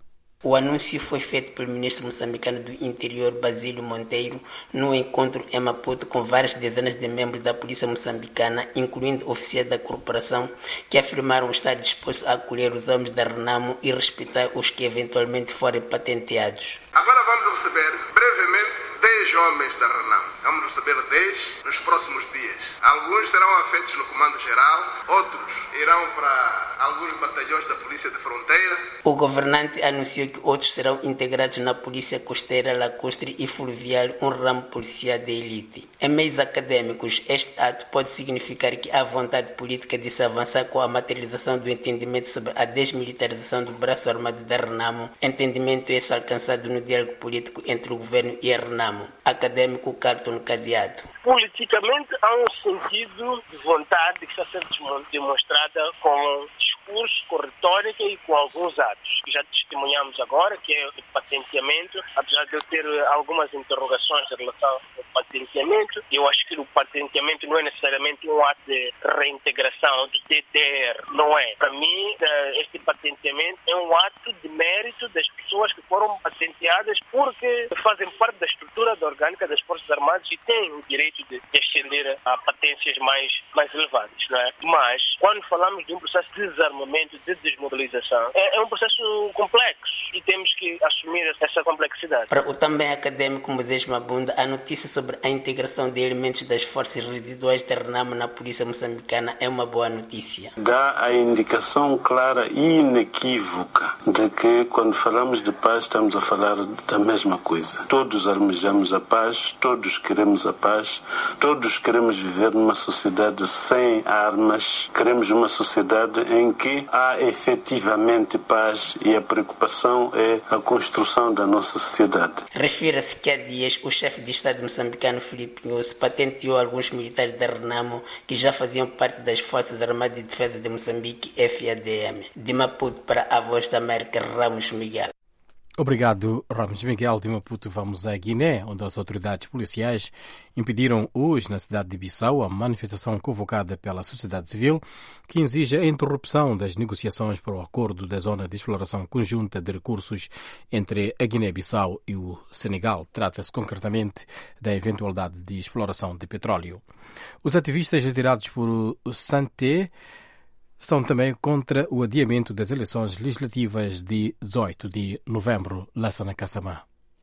S19: O anúncio foi feito pelo ministro moçambicano do Interior, Basílio Monteiro, num encontro em Maputo com várias dezenas de membros da polícia moçambicana, incluindo oficiais da corporação, que afirmaram estar dispostos a acolher os homens da Renamo e respeitar os que eventualmente forem patenteados.
S1: Agora vamos receber brevemente 10 homens da Renamo. Vamos receber 10 nos próximos dias. Alguns serão afetos no Comando Geral, outros irão para alguns batalhões da Polícia de Fronteira.
S19: O governante anunciou que outros serão integrados na Polícia Costeira, Lacustre e Fluvial, um ramo policial de elite. Em meios acadêmicos, este ato pode significar que há vontade política de se avançar com a materialização do entendimento sobre a desmilitarização do braço armado da Renamo, entendimento esse alcançado no diálogo político entre o governo e a Renamo. Acadêmico Carlton Cadeado.
S22: Politicamente há um sentido de vontade que está a ser demonstrada com discurso, com retórica e com alguns atos. Já testemunhamos agora, que é o patenteamento. Apesar de eu ter algumas interrogações em relação ao patenteamento, eu acho que o patenteamento não é necessariamente um ato de reintegração do DDR. Não é. Para mim, este patenteamento é um ato de mérito das pessoas que foram patenteadas porque fazem parte da estrutura orgânica das Forças Armadas e têm o direito de ascender a patências mais elevadas, não é? Mas, quando falamos de um processo de desarmamento, de desmobilização, é um processo complexo e temos que assumir essa complexidade.
S19: Para o também acadêmico Moisés Mabunda, a notícia sobre a integração de elementos das forças residuais da Renamo na polícia moçambicana é uma boa notícia.
S20: Dá a indicação clara e inequívoca de que, quando falamos de paz, estamos a falar da mesma coisa. Todos almejamos a paz, todos queremos a paz, todos queremos viver numa sociedade sem armas, queremos uma sociedade em que há efetivamente paz e a preocupação é a construção da nossa sociedade.
S19: Refira-se que há dias o chefe de Estado moçambicano Filipe Nyusi patenteou alguns militares da Renamo que já faziam parte das Forças Armadas de Defesa de Moçambique, FADM. De Maputo para a Voz da América, Ramos Miguel.
S21: Obrigado, Ramos Miguel. De Maputo vamos à Guiné, onde as autoridades policiais impediram hoje na cidade de Bissau a manifestação convocada pela sociedade civil que exige a interrupção das negociações para o acordo da zona de exploração conjunta de recursos entre a Guiné-Bissau e o Senegal. Trata-se concretamente da eventualidade de exploração de petróleo. Os ativistas liderados por Santé são também contra o adiamento das eleições legislativas de 18 de novembro. Lassana Kassamá.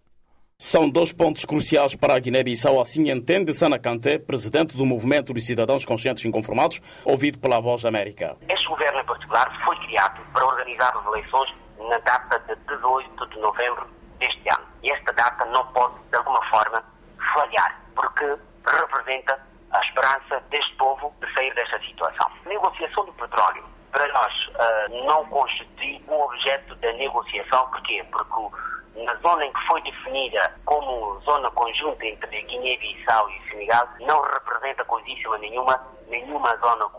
S23: São 2 pontos cruciais para a Guiné-Bissau, assim entende Sana Kanté, presidente do Movimento dos Cidadãos Conscientes Inconformados, ouvido pela Voz da América.
S24: Este governo em particular foi criado para organizar as eleições na data de 18 de novembro deste ano. E esta data não pode, de alguma forma, falhar, porque representa a esperança deste povo de sair desta situação. A negociação do petróleo, para nós, não constitui um objeto da negociação. Porquê? Porque na zona em que foi definida como zona conjunta entre Guiné-Bissau e Senegal, não representa coisíssima nenhuma zona comum.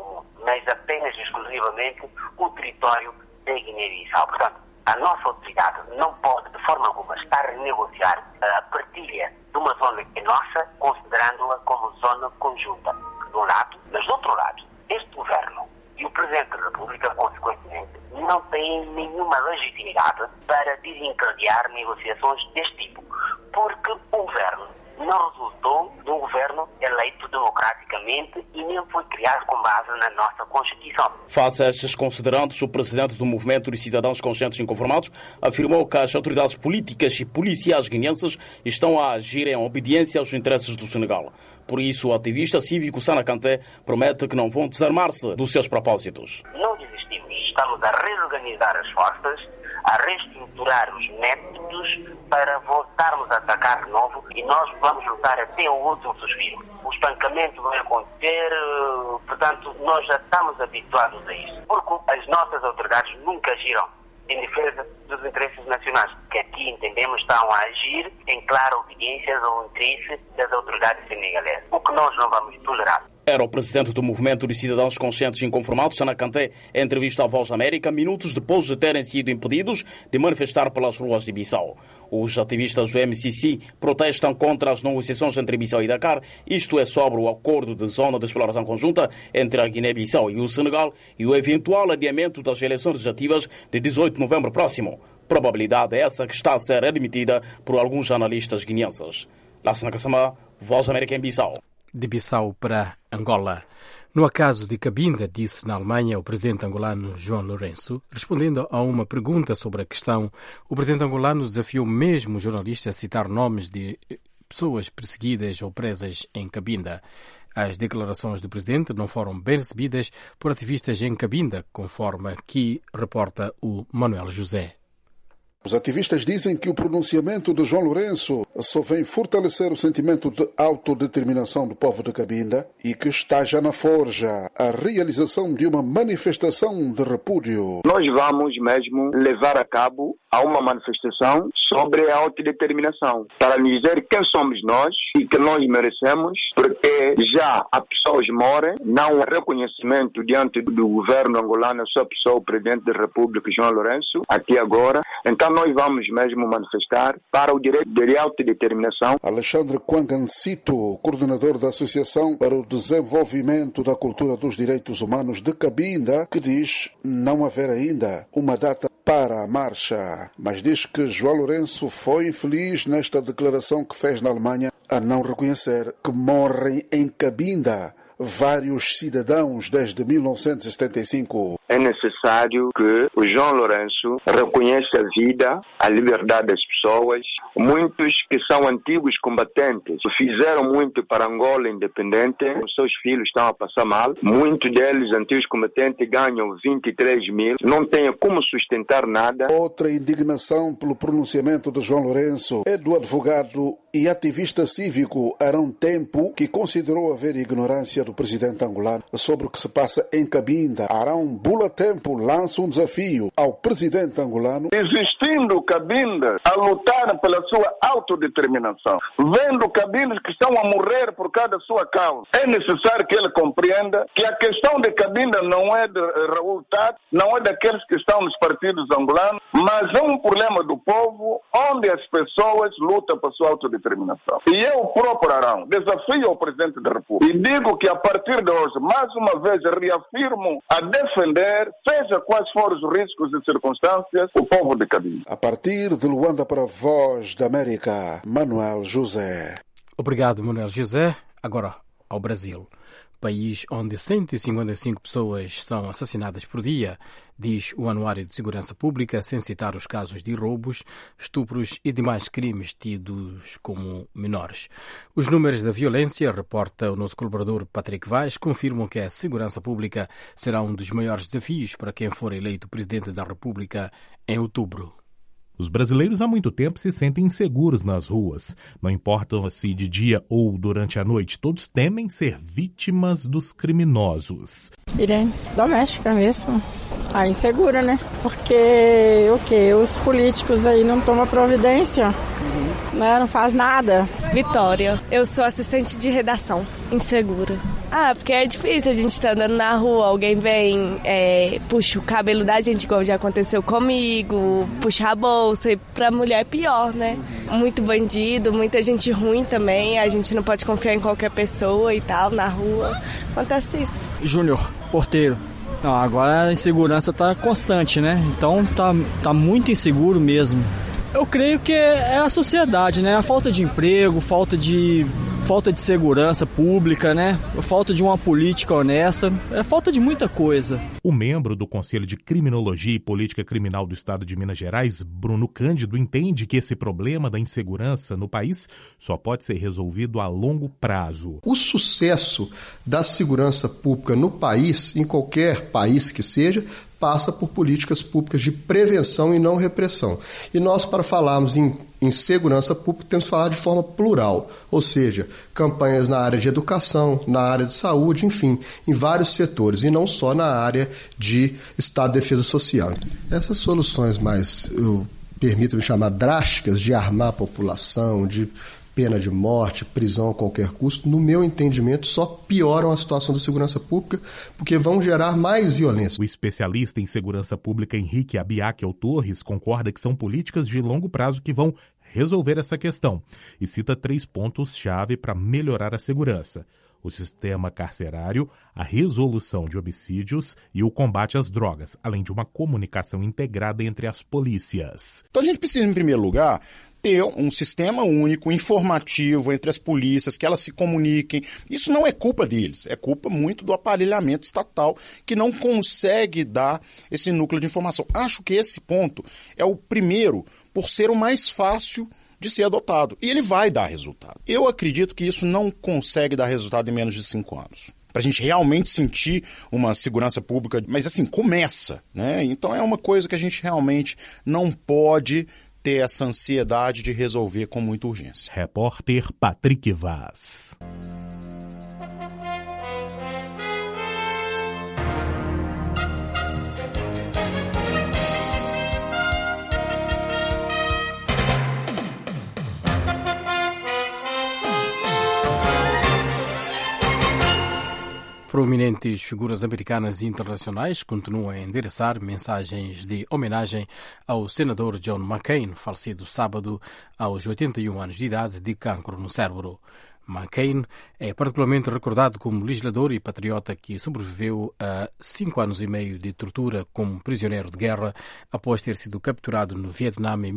S24: mas apenas e exclusivamente o território da Guiné-Bissau. Portanto, a nossa autoridade não pode, de forma alguma, estar a renegociar a partilha de uma zona que é nossa, considerando-a como zona conjunta, de um lado, mas do outro lado, este governo e o Presidente da República, consequentemente, não têm nenhuma legitimidade para desencadear negociações deste tipo, porque o governo não resultou de um governo eleito democraticamente e nem foi criado com base na nossa Constituição.
S23: Face a estes considerantes, o presidente do Movimento dos Cidadãos Conscientes Inconformados afirmou que as autoridades políticas e policiais guineenses estão a agir em obediência aos interesses do Senegal. Por isso, o ativista cívico Sana Kanté promete que não vão desarmar-se dos seus propósitos.
S24: Não desistimos. Estamos a reorganizar as forças, a reestruturar os métodos para voltarmos a atacar de novo e nós vamos lutar até o último suspiro. O estancamento vai acontecer, portanto, nós já estamos habituados a isso. Porque as nossas autoridades nunca agiram em defesa dos interesses nacionais, que aqui entendemos estão a agir em clara obediência ao interesse das autoridades senegalesas, o que nós não vamos tolerar.
S23: Era o presidente do Movimento dos Cidadãos Conscientes Inconformados, Sana Kanté, em entrevista à Voz da América, minutos depois de terem sido impedidos de manifestar pelas ruas de Bissau. Os ativistas do MCC protestam contra as negociações entre Bissau e Dakar, isto é, sobre o acordo de zona de exploração conjunta entre a Guiné-Bissau e o Senegal e o eventual adiamento das eleições legislativas de 18 de novembro próximo. Probabilidade é essa que está a ser admitida por alguns jornalistas guineenses. Lassana Kassama, Voz da América em Bissau.
S21: De Bissau para Angola. No acaso de Cabinda, disse na Alemanha o presidente angolano João Lourenço, respondendo a uma pergunta sobre a questão, o presidente angolano desafiou mesmo os jornalistas a citar nomes de pessoas perseguidas ou presas em Cabinda. As declarações do presidente não foram bem recebidas por ativistas em Cabinda, conforme aqui reporta o Manuel José.
S3: Os ativistas dizem que o pronunciamento de João Lourenço só vem fortalecer o sentimento de autodeterminação do povo de Cabinda e que está já na forja a realização de uma manifestação de repúdio.
S5: Nós vamos mesmo levar a cabo uma manifestação sobre a autodeterminação, para dizer quem somos nós e que nós merecemos, porque já há pessoas morrem, não há reconhecimento diante do governo angolano, só a pessoa, o presidente da República, João Lourenço, aqui agora. Então nós vamos mesmo manifestar para o direito de autodeterminação.
S3: Alexandre Kwangancito, coordenador da Associação para o Desenvolvimento da Cultura dos Direitos Humanos de Cabinda, que diz não haver ainda uma data para a marcha, mas diz que João Lourenço foi infeliz nesta declaração que fez na Alemanha a não reconhecer que morrem em Cabinda vários cidadãos desde 1975.
S5: É necessário que o João Lourenço reconheça a vida, a liberdade das pessoas. Muitos que são antigos combatentes fizeram muito para Angola independente. Os seus filhos estão a passar mal. Muitos deles, antigos combatentes, ganham 23 mil. Não têm como sustentar nada.
S3: Outra indignação pelo pronunciamento de João Lourenço é do advogado e ativista cívico Arão Tempo, que considerou haver ignorância do presidente angolano sobre o que se passa em Cabinda. Arão Bula Tempo lança um desafio ao presidente angolano.
S6: Existindo Cabinda a lutar pela sua autodeterminação, vendo Cabindas que estão a morrer por causa da sua causa, é necessário que ele compreenda que a questão de Cabinda não é de Raul Tat, não é daqueles que estão nos partidos angolanos, mas é um problema do povo onde as pessoas lutam por sua autodeterminação. E eu próprio, Arão, desafio ao presidente da República e digo que a partir de hoje, mais uma vez, reafirmo a defender, seja quais forem os riscos e circunstâncias, o povo de Cabinda.
S3: A partir de Luanda para a Voz da América, Manuel José.
S21: Obrigado, Manuel José. Agora ao Brasil, país onde 155 pessoas são assassinadas por dia, diz o Anuário de Segurança Pública, sem citar os casos de roubos, estupros e demais crimes tidos como menores. Os números da violência, reporta o nosso colaborador Patrick Vaz, confirmam que a segurança pública será um dos maiores desafios para quem for eleito presidente da República em outubro.
S7: Os brasileiros há muito tempo se sentem inseguros nas ruas. Não importa se de dia ou durante a noite, todos temem ser vítimas dos criminosos.
S25: Irene, doméstica mesmo. Insegura, né? Porque os políticos aí não tomam providência, né? Não faz nada.
S26: Vitória, eu sou assistente de redação.
S8: Inseguro. Porque é difícil, a gente tá andando na rua, alguém vem, puxa o cabelo da gente, igual já aconteceu comigo, puxa a bolsa, e pra mulher é pior, né? Muito bandido, muita gente ruim também, a gente não pode confiar em qualquer pessoa e tal, na rua, acontece isso.
S9: Júnior, porteiro. Não, agora a insegurança tá constante, né? Então tá muito inseguro mesmo. Eu creio que é a sociedade, né? A falta de emprego, falta de segurança pública, né? Falta de uma política honesta, falta de muita coisa.
S7: O membro do Conselho de Criminologia e Política Criminal do Estado de Minas Gerais, Bruno Cândido, entende que esse problema da insegurança no país só pode ser resolvido a longo prazo.
S10: O sucesso da segurança pública no país, em qualquer país que seja, passa por políticas públicas de prevenção e não repressão. E nós, para falarmos em segurança pública, temos que falar de forma plural, ou seja, campanhas na área de educação, na área de saúde, enfim, em vários setores, e não só na área de Estado de Defesa Social. Essas soluções mais, permito-me chamar, drásticas, de armar a população, de pena de morte, prisão a qualquer custo, no meu entendimento, só pioram a situação da segurança pública, porque vão gerar mais violência.
S7: O especialista em segurança pública Henrique Abiakel Torres concorda que são políticas de longo prazo que vão resolver essa questão e cita 3 pontos-chave para melhorar a segurança: o sistema carcerário, a resolução de homicídios e o combate às drogas, além de uma comunicação integrada entre as polícias.
S11: Então a gente precisa, em primeiro lugar, ter um sistema único, informativo entre as polícias, que elas se comuniquem. Isso não é culpa deles, é culpa muito do aparelhamento estatal que não consegue dar esse núcleo de informação. Acho que esse ponto é o primeiro, por ser o mais fácil de ser adotado. E ele vai dar resultado. Eu acredito que isso não consegue dar resultado em menos de 5 anos. Para a gente realmente sentir uma segurança pública, mas assim, começa, né? Então é uma coisa que a gente realmente não pode ter essa ansiedade de resolver com muita urgência.
S7: Repórter Patrick Vaz.
S21: Prominentes figuras americanas e internacionais continuam a endereçar mensagens de homenagem ao senador John McCain, falecido sábado aos 81 anos de idade de cancro no cérebro. McCain é particularmente recordado como legislador e patriota que sobreviveu a 5 anos e meio de tortura como prisioneiro de guerra após ter sido capturado no Vietnã em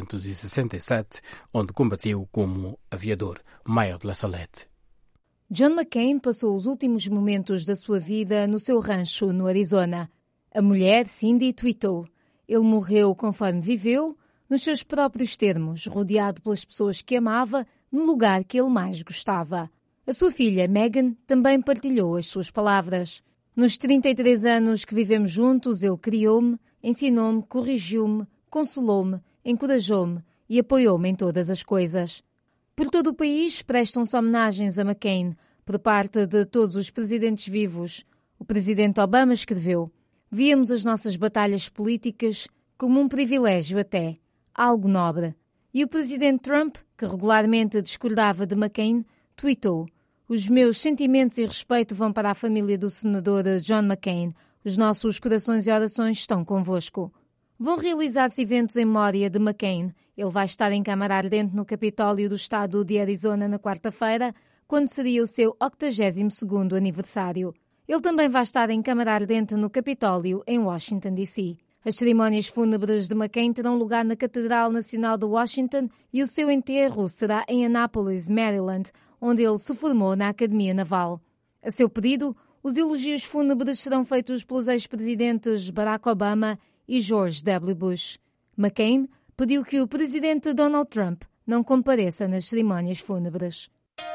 S21: 1967, onde combateu como aviador. Maior de La Salette.
S12: John McCain passou os últimos momentos da sua vida no seu rancho no Arizona. A mulher, Cindy, tweetou: ele morreu conforme viveu, nos seus próprios termos, rodeado pelas pessoas que amava, no lugar que ele mais gostava. A sua filha, Megan, também partilhou as suas palavras. Nos 33 anos que vivemos juntos, ele criou-me, ensinou-me, corrigiu-me, consolou-me, encorajou-me e apoiou-me em todas as coisas. Por todo o país prestam-se homenagens a McCain, por parte de todos os presidentes vivos. O presidente Obama escreveu: víamos as nossas batalhas políticas como um privilégio até, algo nobre. E o presidente Trump, que regularmente discordava de McCain, tweetou: os meus sentimentos e respeito vão para a família do senador John McCain. Os nossos corações e orações estão convosco. Vão realizar-se eventos em memória de McCain. Ele vai estar em câmara ardente no Capitólio do estado de Arizona na quarta-feira, quando seria o seu 82º aniversário. Ele também vai estar em câmara ardente no Capitólio, em Washington, D.C. As cerimónias fúnebres de McCain terão lugar na Catedral Nacional de Washington e o seu enterro será em Annapolis, Maryland, onde ele se formou na Academia Naval. A seu pedido, os elogios fúnebres serão feitos pelos ex-presidentes Barack Obama e George W. Bush. McCain pediu que o presidente Donald Trump não compareça nas cerimónias fúnebres.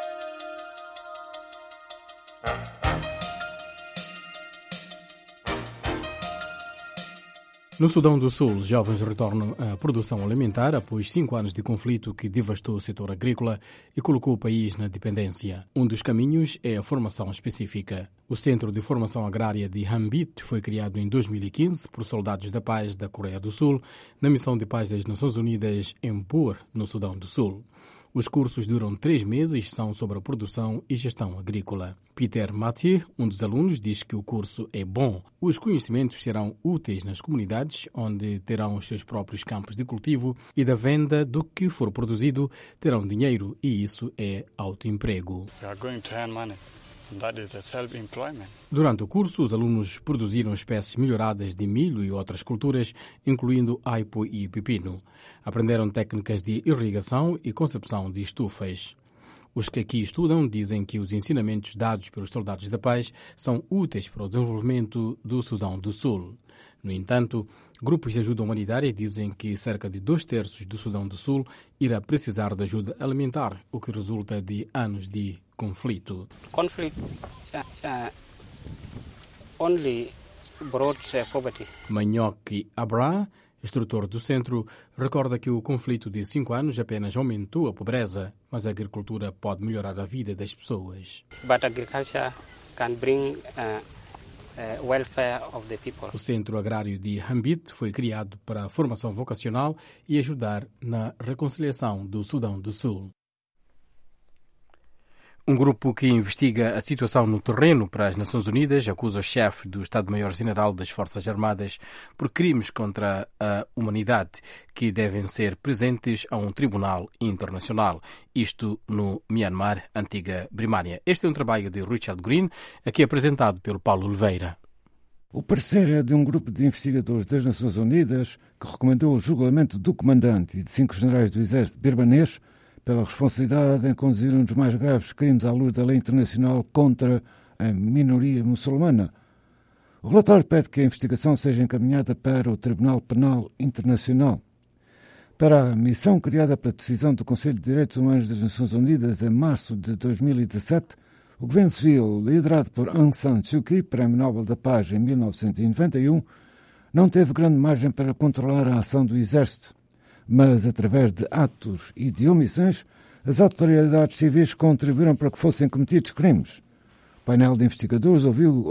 S21: No Sudão do Sul, os jovens retornam à produção alimentar após 5 anos de conflito que devastou o setor agrícola e colocou o país na dependência. Um dos caminhos é a formação específica. O Centro de Formação Agrária de Hambit foi criado em 2015 por soldados da paz da Coreia do Sul na Missão de Paz das Nações Unidas em Pur, no Sudão do Sul. Os cursos duram 3 meses e são sobre a produção e gestão agrícola. Peter Mathieu, um dos alunos, diz que o curso é bom. Os conhecimentos serão úteis nas comunidades, onde terão os seus próprios campos de cultivo e da venda do que for produzido terão dinheiro, e isso é autoemprego. Durante o curso, os alunos produziram espécies melhoradas de milho e outras culturas, incluindo aipo e pepino. Aprenderam técnicas de irrigação e concepção de estufas. Os que aqui estudam dizem que os ensinamentos dados pelos soldados da paz são úteis para o desenvolvimento do Sudão do Sul. No entanto, grupos de ajuda humanitária dizem que cerca de 2/3 do Sudão do Sul irá precisar de ajuda alimentar, o que resulta de anos de conflito.
S4: Only brought poverty.
S21: Manhoque Abra, instrutor do centro, recorda que o conflito de 5 anos apenas aumentou a pobreza, mas a agricultura pode melhorar a vida das pessoas.
S4: But agriculture can bring welfare of the people.
S21: O Centro Agrário de Hambit foi criado para a formação vocacional e ajudar na reconciliação do Sudão do Sul. Um grupo que investiga a situação no terreno para as Nações Unidas acusa o chefe do Estado-Maior-General das Forças Armadas por crimes contra a humanidade que devem ser presentes a um tribunal internacional. Isto no Myanmar, antiga Birmânia. Este é um trabalho de Richard Green, aqui apresentado pelo Paulo Oliveira.
S13: O parecer é de um grupo de investigadores das Nações Unidas que recomendou o julgamento do comandante e de 5 generais do exército birmanês pela responsabilidade em conduzir um dos mais graves crimes à luz da lei internacional contra a minoria muçulmana. O relatório pede que a investigação seja encaminhada para o Tribunal Penal Internacional. Para a missão criada pela decisão do Conselho de Direitos Humanos das Nações Unidas em março de 2017, o governo civil, liderado por Aung San Suu Kyi, Prémio Nobel da Paz em 1991, não teve grande margem para controlar a ação do exército. Mas, através de atos e de omissões, as autoridades civis contribuíram para que fossem cometidos crimes. O painel de investigadores ouviu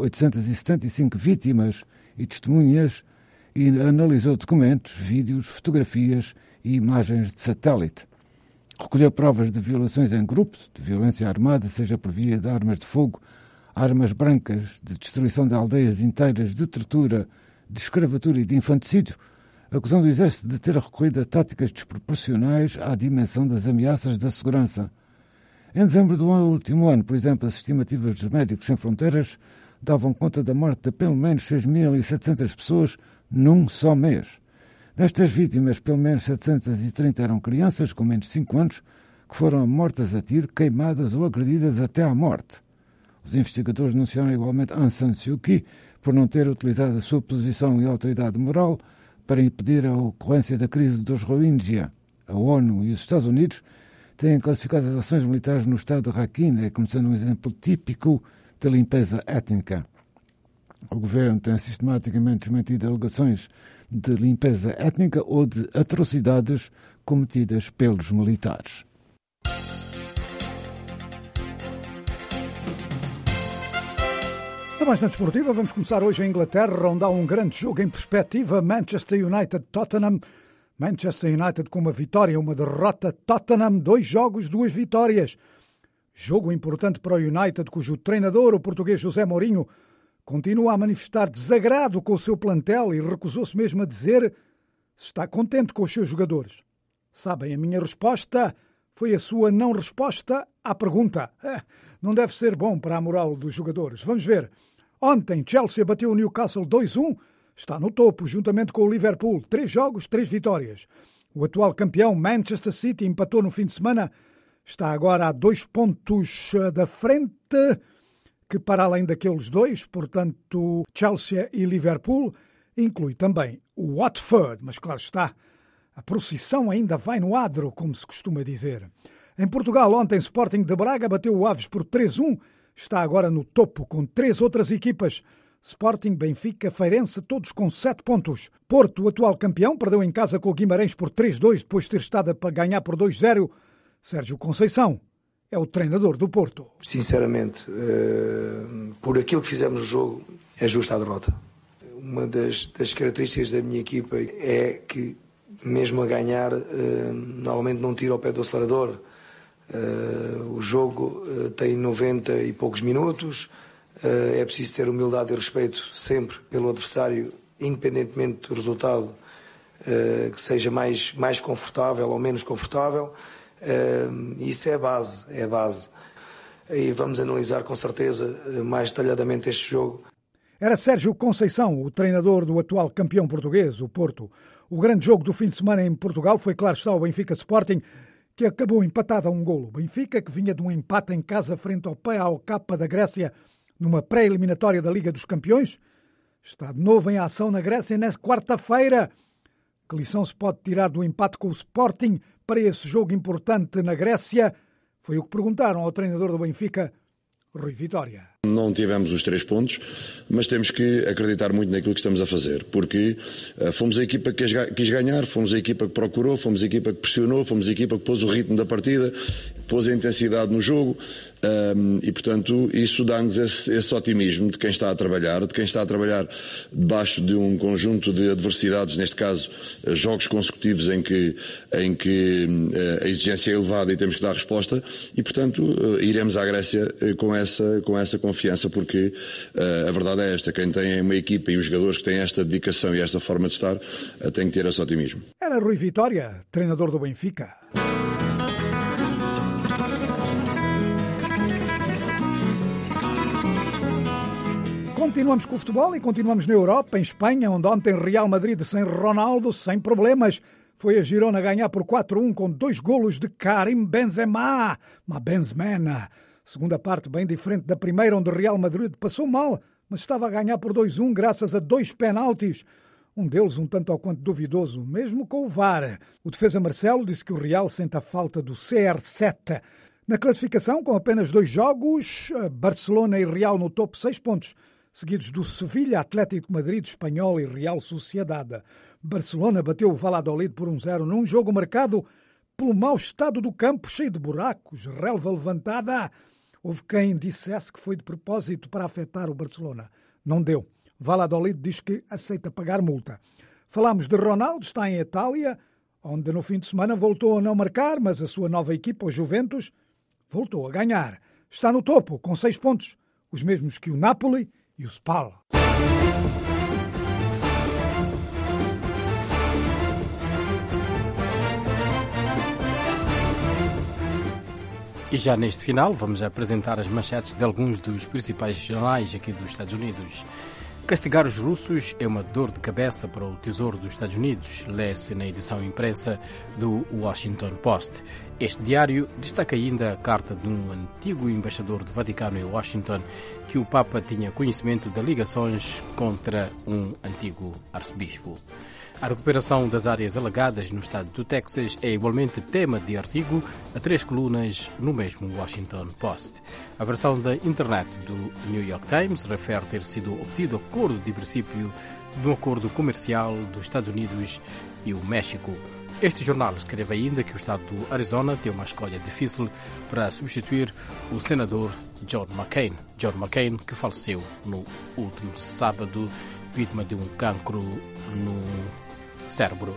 S13: 875 vítimas e testemunhas e analisou documentos, vídeos, fotografias e imagens de satélite. Recolheu provas de violações em grupo, de violência armada, seja por via de armas de fogo, armas brancas, de destruição de aldeias inteiras, de tortura, de escravatura e de infanticídio, acusando o exército de ter recorrido a táticas desproporcionais à dimensão das ameaças da segurança. Em dezembro do último ano, por exemplo, as estimativas dos Médicos Sem Fronteiras davam conta da morte de pelo menos 6.700 pessoas num só mês. Destas vítimas, pelo menos 730 eram crianças com menos de 5 anos que foram mortas a tiro, queimadas ou agredidas até à morte. Os investigadores denunciaram igualmente Aung San Suu Kyi por não ter utilizado a sua posição e autoridade moral para impedir a ocorrência da crise dos Rohingya. A ONU e os Estados Unidos têm classificado as ações militares no estado de Rakhine como sendo um exemplo típico de limpeza étnica. O governo tem sistematicamente desmentido alegações de limpeza étnica ou de atrocidades cometidas pelos militares.
S2: Mais na desportiva, vamos começar hoje em Inglaterra, onde há um grande jogo em perspectiva, Manchester United-Tottenham. Manchester United com uma vitória, uma derrota, Tottenham 2 jogos, 2 vitórias. Jogo importante para o United, cujo treinador, o português José Mourinho, continua a manifestar desagrado com o seu plantel e recusou-se mesmo a dizer se está contente com os seus jogadores. Sabem, a minha resposta foi a sua não resposta à pergunta. Não deve ser bom para a moral dos jogadores. Vamos ver. Ontem, Chelsea bateu o Newcastle 2-1, está no topo, juntamente com o Liverpool. 3 jogos, 3 vitórias. O atual campeão, Manchester City, empatou no fim de semana. Está agora a 2 pontos da frente, que para além daqueles 2, portanto, Chelsea e Liverpool, inclui também o Watford. Mas claro está, a procissão ainda vai no adro, como se costuma dizer. Em Portugal, ontem, Sporting de Braga bateu o Aves por 3-1. Está agora no topo, com 3 outras equipas. Sporting, Benfica, Feirense, todos com 7 pontos. Porto, o atual campeão, perdeu em casa com o Guimarães por 3-2, depois de ter estado a ganhar por 2-0. Sérgio Conceição é o treinador do Porto.
S17: Sinceramente, por aquilo que fizemos no jogo, é justa a derrota. Uma das características da minha equipa é que, mesmo a ganhar, normalmente não tira o pé do acelerador. O jogo tem 90 e poucos minutos, é preciso ter humildade e respeito sempre pelo adversário, independentemente do resultado, que seja mais confortável ou menos confortável. Isso é a base. E vamos analisar com certeza mais detalhadamente este jogo.
S2: Era Sérgio Conceição, o treinador do atual campeão português, o Porto. O grande jogo do fim de semana em Portugal foi, claro está, o Benfica Sporting, que acabou empatado a 1 golo. O Benfica, que vinha de um empate em casa frente ao PAOK da Grécia, numa pré-eliminatória da Liga dos Campeões, está de novo em ação na Grécia nesta quarta-feira. Que lição se pode tirar do empate com o Sporting para esse jogo importante na Grécia? Foi o que perguntaram ao treinador do Benfica, Rui Vitória.
S1: Não tivemos os 3 pontos, mas temos que acreditar muito naquilo que estamos a fazer, porque fomos a equipa que quis ganhar, fomos a equipa que procurou, fomos a equipa que pressionou, fomos a equipa que pôs o ritmo da partida, pôs a intensidade no jogo, e portanto isso dá-nos esse otimismo de quem está a trabalhar, debaixo de um conjunto de adversidades, neste caso jogos consecutivos em que a exigência é elevada e temos que dar resposta, e portanto iremos à Grécia com essa confiança, porque a verdade é esta: quem tem uma equipa e os jogadores que têm esta dedicação e esta forma de estar têm que ter esse otimismo.
S2: Era Rui Vitória, treinador do Benfica. Continuamos com o futebol e continuamos na Europa, em Espanha, onde ontem Real Madrid sem Ronaldo, sem problemas, foi a Girona ganhar por 4-1 com 2 golos de Karim Benzema. Segunda parte bem diferente da primeira, onde o Real Madrid passou mal, mas estava a ganhar por 2-1 graças a 2 penaltis. Um deles um tanto ao quanto duvidoso, mesmo com o VAR. O defesa Marcelo disse que o Real sente a falta do CR7. Na classificação, com apenas 2 jogos, Barcelona e Real no topo, 6 pontos, seguidos do Sevilha, Atlético de Madrid, Espanhol e Real Sociedade. Barcelona bateu o Valladolid por 1-0 num jogo marcado pelo mau estado do campo, cheio de buracos, relva levantada. Houve quem dissesse que foi de propósito para afetar o Barcelona. Não deu. Valladolid diz que aceita pagar multa. Falámos de Ronaldo, está em Itália, onde no fim de semana voltou a não marcar, mas a sua nova equipa, o Juventus, voltou a ganhar. Está no topo, com 6 pontos, os mesmos que o Napoli e o Spal.
S21: E já neste final vamos apresentar as manchetes de alguns dos principais jornais aqui dos Estados Unidos. Castigar os russos é uma dor de cabeça para o Tesouro dos Estados Unidos, lê-se na edição impressa do Washington Post. Este diário destaca ainda a carta de um antigo embaixador do Vaticano em Washington que o Papa tinha conhecimento de ligações contra um antigo arcebispo. A recuperação das áreas alagadas no estado do Texas é igualmente tema de artigo a 3 colunas no mesmo Washington Post. A versão da internet do New York Times refere ter sido obtido acordo de princípio de um acordo comercial dos Estados Unidos e o México. Este jornal escreve ainda que o estado do Arizona tem uma escolha difícil para substituir o senador John McCain. John McCain, que faleceu no último sábado, vítima de um cancro no cérebro.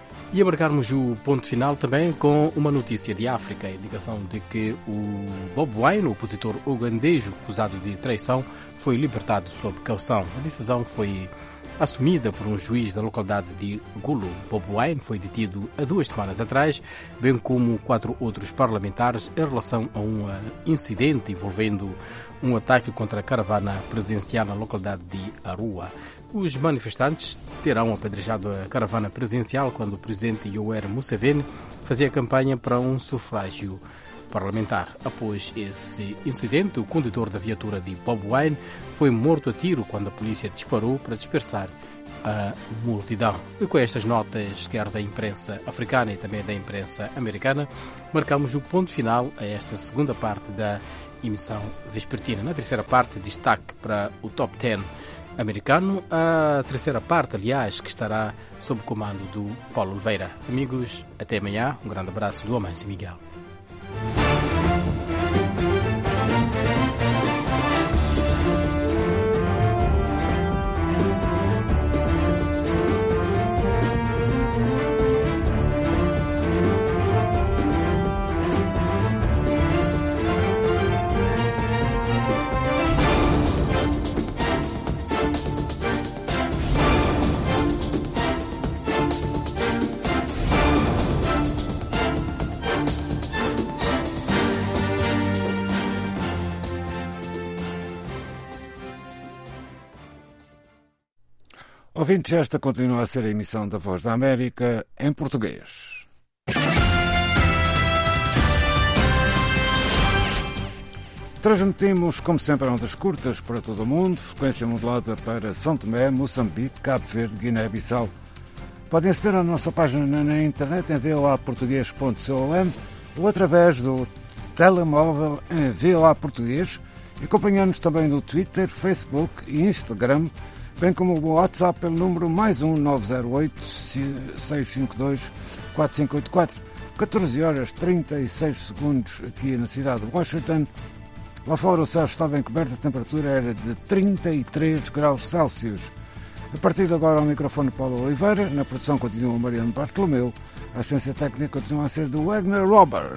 S21: E abarcarmos o ponto final também com uma notícia de África, a indicação de que o Bobi Wine, o opositor ugandês acusado de traição, foi libertado sob caução. A decisão foi assumida por um juiz da localidade de Gulu. Bobi Wine foi detido há 2 semanas atrás, bem como 4 outros parlamentares, em relação a um incidente envolvendo um ataque contra a caravana presidencial na localidade de Arua. Os manifestantes terão apedrejado a caravana presidencial quando o presidente Yoweri Museveni fazia campanha para um sufrágio parlamentar. Após esse incidente, o condutor da viatura de Bobi Wine foi morto a tiro quando a polícia disparou para dispersar a multidão. E com estas notas, quer da imprensa africana e também da imprensa americana, marcamos o ponto final a esta segunda parte da emissão vespertina. Na terceira parte, destaque para o Top 10 americano, a terceira parte, aliás, que estará sob comando do Paulo Oliveira. Amigos, até amanhã. Um grande abraço do Amâncio Miguel.
S13: Ouvintes, esta continua a ser a emissão da Voz da América em português. Transmitimos, como sempre, ondas curtas para todo o mundo, frequência modulada para São Tomé, Moçambique, Cabo Verde, Guiné-Bissau. Podem aceder à nossa página na internet em voaportuguês.com ou através do telemóvel em VOA Português e acompanhando-nos também no Twitter, Facebook e Instagram, bem como o WhatsApp pelo número +1 908 652 4584. 14 horas 36 segundos aqui na cidade de Washington. Lá fora o céu estava encoberto, a temperatura era de 33 graus Celsius. A partir de agora, ao microfone Paulo Oliveira, na produção continua o Mariano Bartolomeu, a assistência técnica continua a ser do Wagner Robert.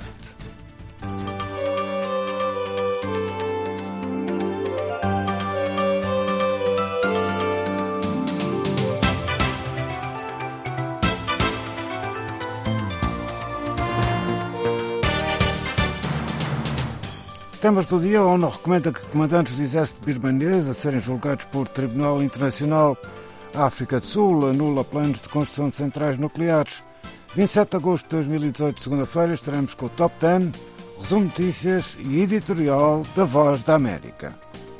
S13: Temas do dia. A ONU recomenda que comandantes do exército birmanês a serem julgados por Tribunal Internacional. A África do Sul anula planos de construção de centrais nucleares. 27 de agosto de 2018, segunda-feira, estaremos com o Top 10, resumo de notícias e editorial da Voz da América.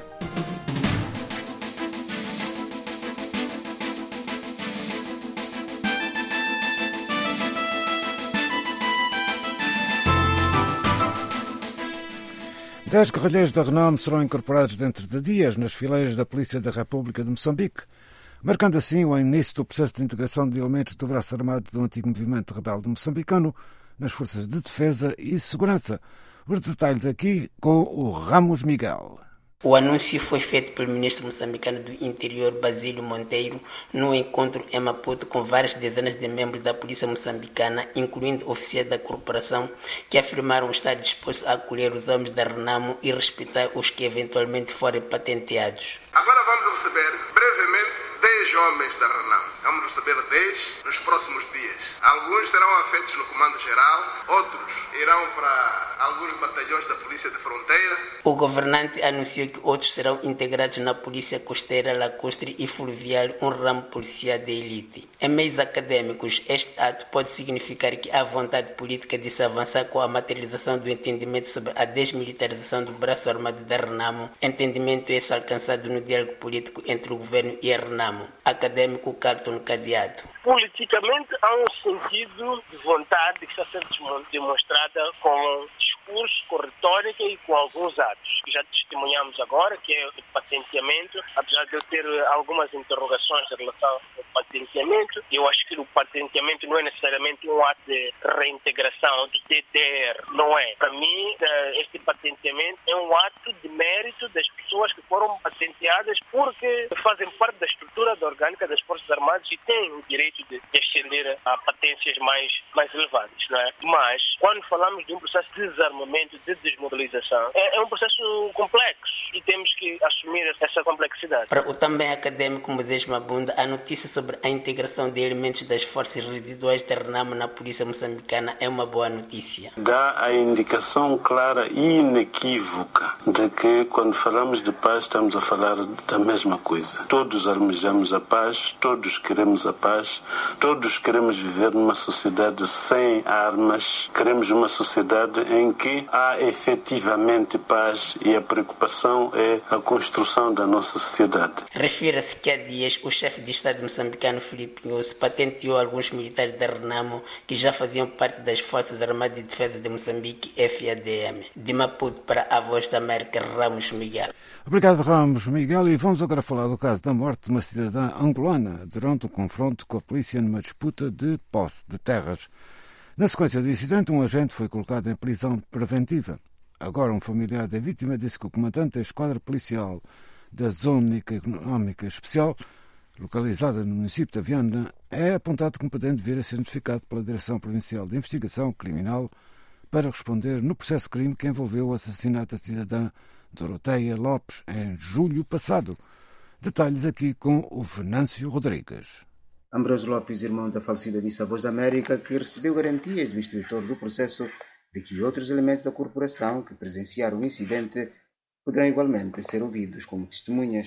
S13: Dez guerrilheiros da renome serão incorporados dentro de dias nas fileiras da Polícia da República de Moçambique, marcando assim o início do processo de integração de elementos do braço armado do antigo movimento rebelde moçambicano nas forças de defesa e segurança. Os detalhes aqui com o Ramos Miguel.
S19: O anúncio foi feito pelo ministro moçambicano do Interior, Basílio Monteiro, no encontro em Maputo com várias dezenas de membros da polícia moçambicana, incluindo oficiais da corporação, que afirmaram estar dispostos a acolher os homens da Renamo e respeitar os que eventualmente forem patenteados.
S14: Agora vamos receber brevemente 10 homens da Renamo. Vamos receber 10 nos próximos dias. Alguns serão afetos no Comando Geral, outros irão para alguns batalhões da Polícia de Fronteira.
S19: O governante anunciou que outros serão integrados na Polícia Costeira, Lacustre e Fluvial, um ramo policial de elite. Em meios acadêmicos, este ato pode significar que há vontade política de se avançar com a materialização do entendimento sobre a desmilitarização do braço armado da Renamo, entendimento esse alcançado no diálogo político entre o governo e a Renamo. Acadêmico Carlton Cadeado.
S15: Politicamente há um sentido de vontade que está sendo demonstrada com discurso, com retórica e com alguns atos, que já testemunhamos agora, que é o patenteamento. Apesar de eu ter algumas interrogações em relação ao patenteamento, eu acho que o patenteamento não é necessariamente um ato de reintegração do DDR, não é. Para mim, este patenteamento é um ato de mérito das pessoas que foram patenteadas porque fazem parte da estrutura orgânica das Forças Armadas e têm o direito de ascender a patências mais elevadas, não é? Mas, quando falamos de um processo de desarmamento, de desmobilização, é um processo complexo e temos que assumir essa complexidade.
S19: Para o também acadêmico Moisés Mabunda, a notícia sobre a integração de elementos das forças residuais da Renamo na polícia moçambicana é uma boa notícia.
S20: Dá a indicação clara e inequívoca de que, quando falamos de paz, estamos a falar da mesma coisa. Todos almejamos a paz, todos queremos a paz, todos queremos viver numa sociedade sem armas, queremos uma sociedade em que há efetivamente paz e a preocupação é a construção da nossa sociedade.
S19: Refira-se que há dias o chefe de Estado moçambicano Filipe Nyusi patenteou alguns militares da Renamo que já faziam parte das Forças Armadas de Defesa de Moçambique, FADM. De Maputo para a Voz da América, Ramos Miguel.
S13: Obrigado, Ramos Miguel. E vamos agora falar do caso da morte de uma cidadã angolana durante um confronto com a polícia numa disputa de posse de terras. Na sequência do incidente, um agente foi colocado em prisão preventiva. Agora, um familiar da vítima disse que o comandante da esquadra policial da Zona Económica Especial, localizada no município de Viana, é apontado como podendo vir a ser notificado pela Direção Provincial de Investigação Criminal para responder no processo de crime que envolveu o assassinato da cidadã Doroteia Lopes em julho passado. Detalhes aqui com o Venâncio Rodrigues.
S16: Ambrósio Lopes, irmão da falecida, disse à Voz da América que recebeu garantias do instrutor do processo de que outros elementos da corporação que presenciaram o incidente poderão igualmente ser ouvidos como testemunhas.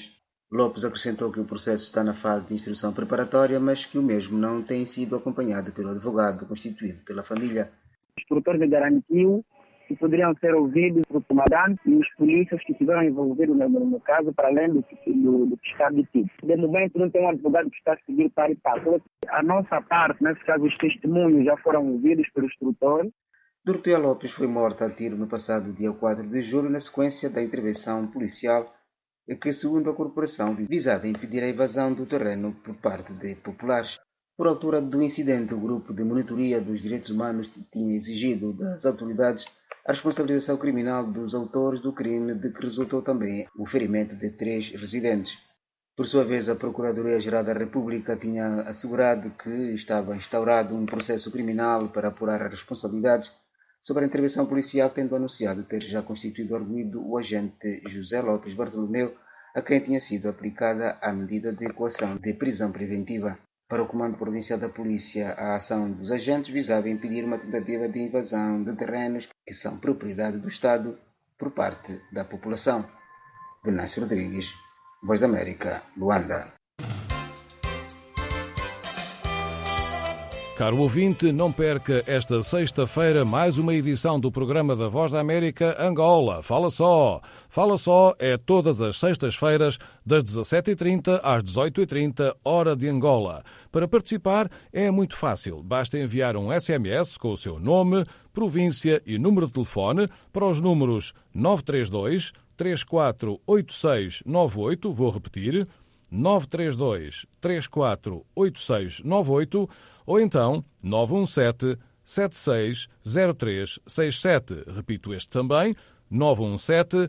S16: Lopes acrescentou que o processo está na fase de instrução preparatória, mas que o mesmo não tem sido acompanhado pelo advogado constituído pela família.
S5: Os instrutores garantiu que poderiam ser ouvidos o comandante e os polícias que estiveram envolvidos no caso, para além do que está detido. De momento não tem um advogado que está a seguir para e passo. A nossa parte, nesse caso, os testemunhos já foram ouvidos pelo instrutor.
S16: Dorotea Lopes foi morta a tiro no passado dia 4 de julho na sequência da intervenção policial que, segundo a corporação, visava impedir a invasão do terreno por parte de populares. Por altura do incidente, o grupo de monitoria dos direitos humanos tinha exigido das autoridades a responsabilização criminal dos autores do crime, de que resultou também o ferimento de 3 residentes. Por sua vez, a Procuradoria-Geral da República tinha assegurado que estava instaurado um processo criminal para apurar as responsabilidades sobre a intervenção policial, tendo anunciado ter já constituído arguido o agente José Lopes Bartolomeu, a quem tinha sido aplicada a medida de coação de prisão preventiva. Para o Comando Provincial da Polícia, a ação dos agentes visava impedir uma tentativa de invasão de terrenos que são propriedade do Estado por parte da população. Venâncio Rodrigues, Voz da América, Luanda.
S18: Caro ouvinte, não perca esta sexta-feira mais uma edição do programa da Voz da América Angola. Fala só! Fala só é todas as sextas-feiras, das 17h30 às 18h30, hora de Angola. Para participar é muito fácil. Basta enviar um SMS com o seu nome, província e número de telefone para os números 932 348698, vou repetir, 932 348698, ou então 917 760367. Repito este também, 917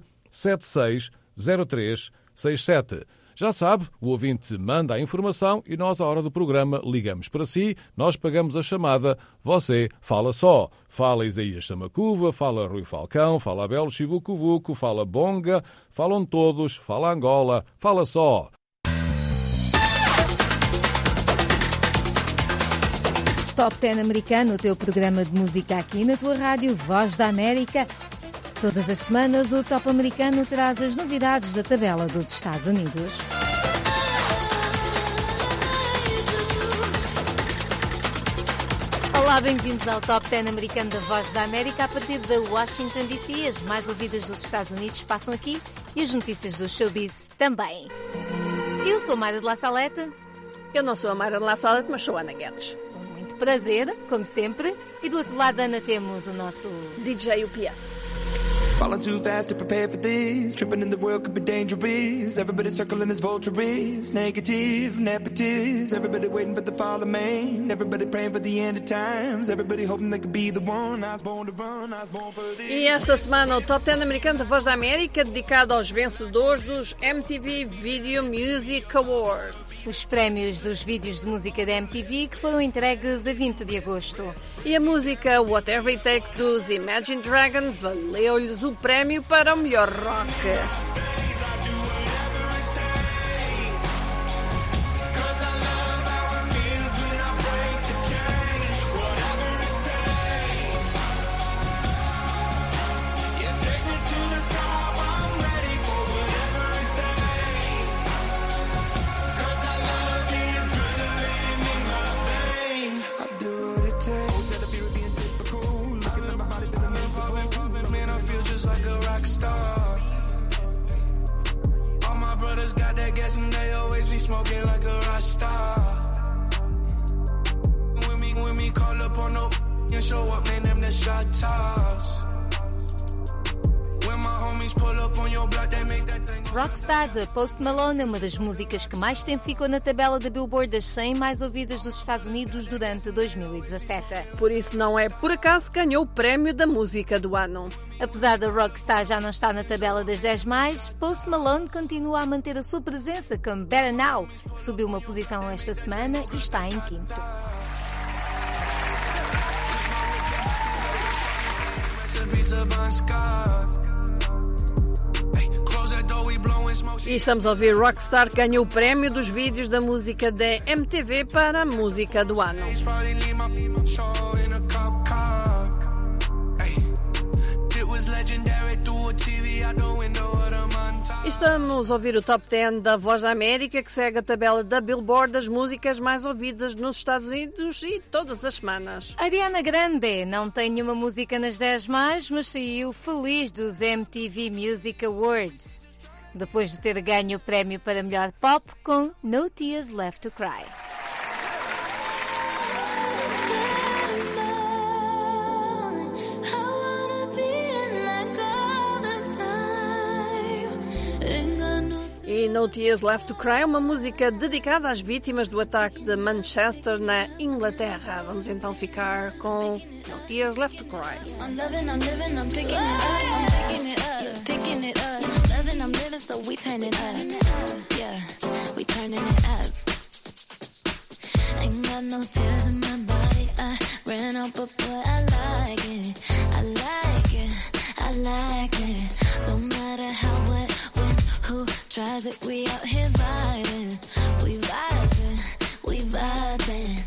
S18: 760367. Já sabe, o ouvinte manda a informação e nós, à hora do programa, ligamos para si, nós pagamos a chamada, você fala só. Fala Isaías Samacuva, fala Rui Falcão, fala Abel Chivucuvuco, fala Bonga, falam todos, fala Angola, fala só.
S12: Top 10 americano, o teu programa de música aqui na tua rádio Voz da América. Todas as semanas o Top americano traz as novidades da tabela dos Estados Unidos. Olá, bem-vindos ao Top 10 americano da Voz da América. A partir de Washington DC, as mais ouvidas dos Estados Unidos passam aqui e as notícias do showbiz também. Eu sou a Mayra de La Salete.
S22: Eu não sou a Mayra de La Salete, mas sou a Ana Guedes.
S12: Prazer, como sempre. E do outro lado, Ana, temos o nosso
S22: DJ UPS.
S23: Falling too fast to prepare for this. Tripping in the world could be dangerous. Everybody circling as vultures. Negative, nepotist. Everybody waiting for the fall of man. Everybody praying for the end of times. Everybody hoping they could be the one. I was born to run, I was born for this.
S22: E esta semana o Top 10 americano da Voz da América, dedicado aos vencedores dos MTV Video Music Awards.
S12: Os prémios dos vídeos de música da MTV que foram entregues a 20 de agosto.
S22: E a música Whatever It Takes dos Imagine Dragons valeu-lhes o prémio para o melhor rock.
S23: And they always be smoking like a Rasta. When me call up on no and show up, man, them the shot toss. When my homies pull up on your block, they make that thing.
S12: Rockstar de Post Malone é uma das músicas que mais tempo ficou na tabela da Billboard das 100 mais ouvidas dos Estados Unidos durante 2017.
S22: Por isso não é por acaso que ganhou o prémio da música do ano.
S12: Apesar da Rockstar já não estar na tabela das 10 mais, Post Malone continua a manter a sua presença com Better Now, que subiu uma posição esta semana e está em quinto.
S22: E estamos a ouvir Rockstar, que ganhou o prémio dos vídeos da música da MTV para a música do ano. Estamos a ouvir o Top 10 da Voz da América, que segue a tabela da Billboard das músicas mais ouvidas nos Estados Unidos e todas as semanas.
S12: Ariana Grande não tem nenhuma música nas 10 mais, mas saiu feliz dos MTV Music Awards, depois de ter ganho o prémio para melhor pop com No Tears Left to Cry.
S22: E No Tears Left to Cry é uma música dedicada às vítimas do ataque de Manchester, na Inglaterra. Vamos então ficar com No Tears Left to Cry.
S3: I'm picking it up. I'm living, so we turn it up. Yeah, we turning it up. Ain't got no tears in my body. I ran out, but boy, I like it. I like it. I like it. Don't matter how, what, when, who tries it. We out here vibing. We vibing. We vibing.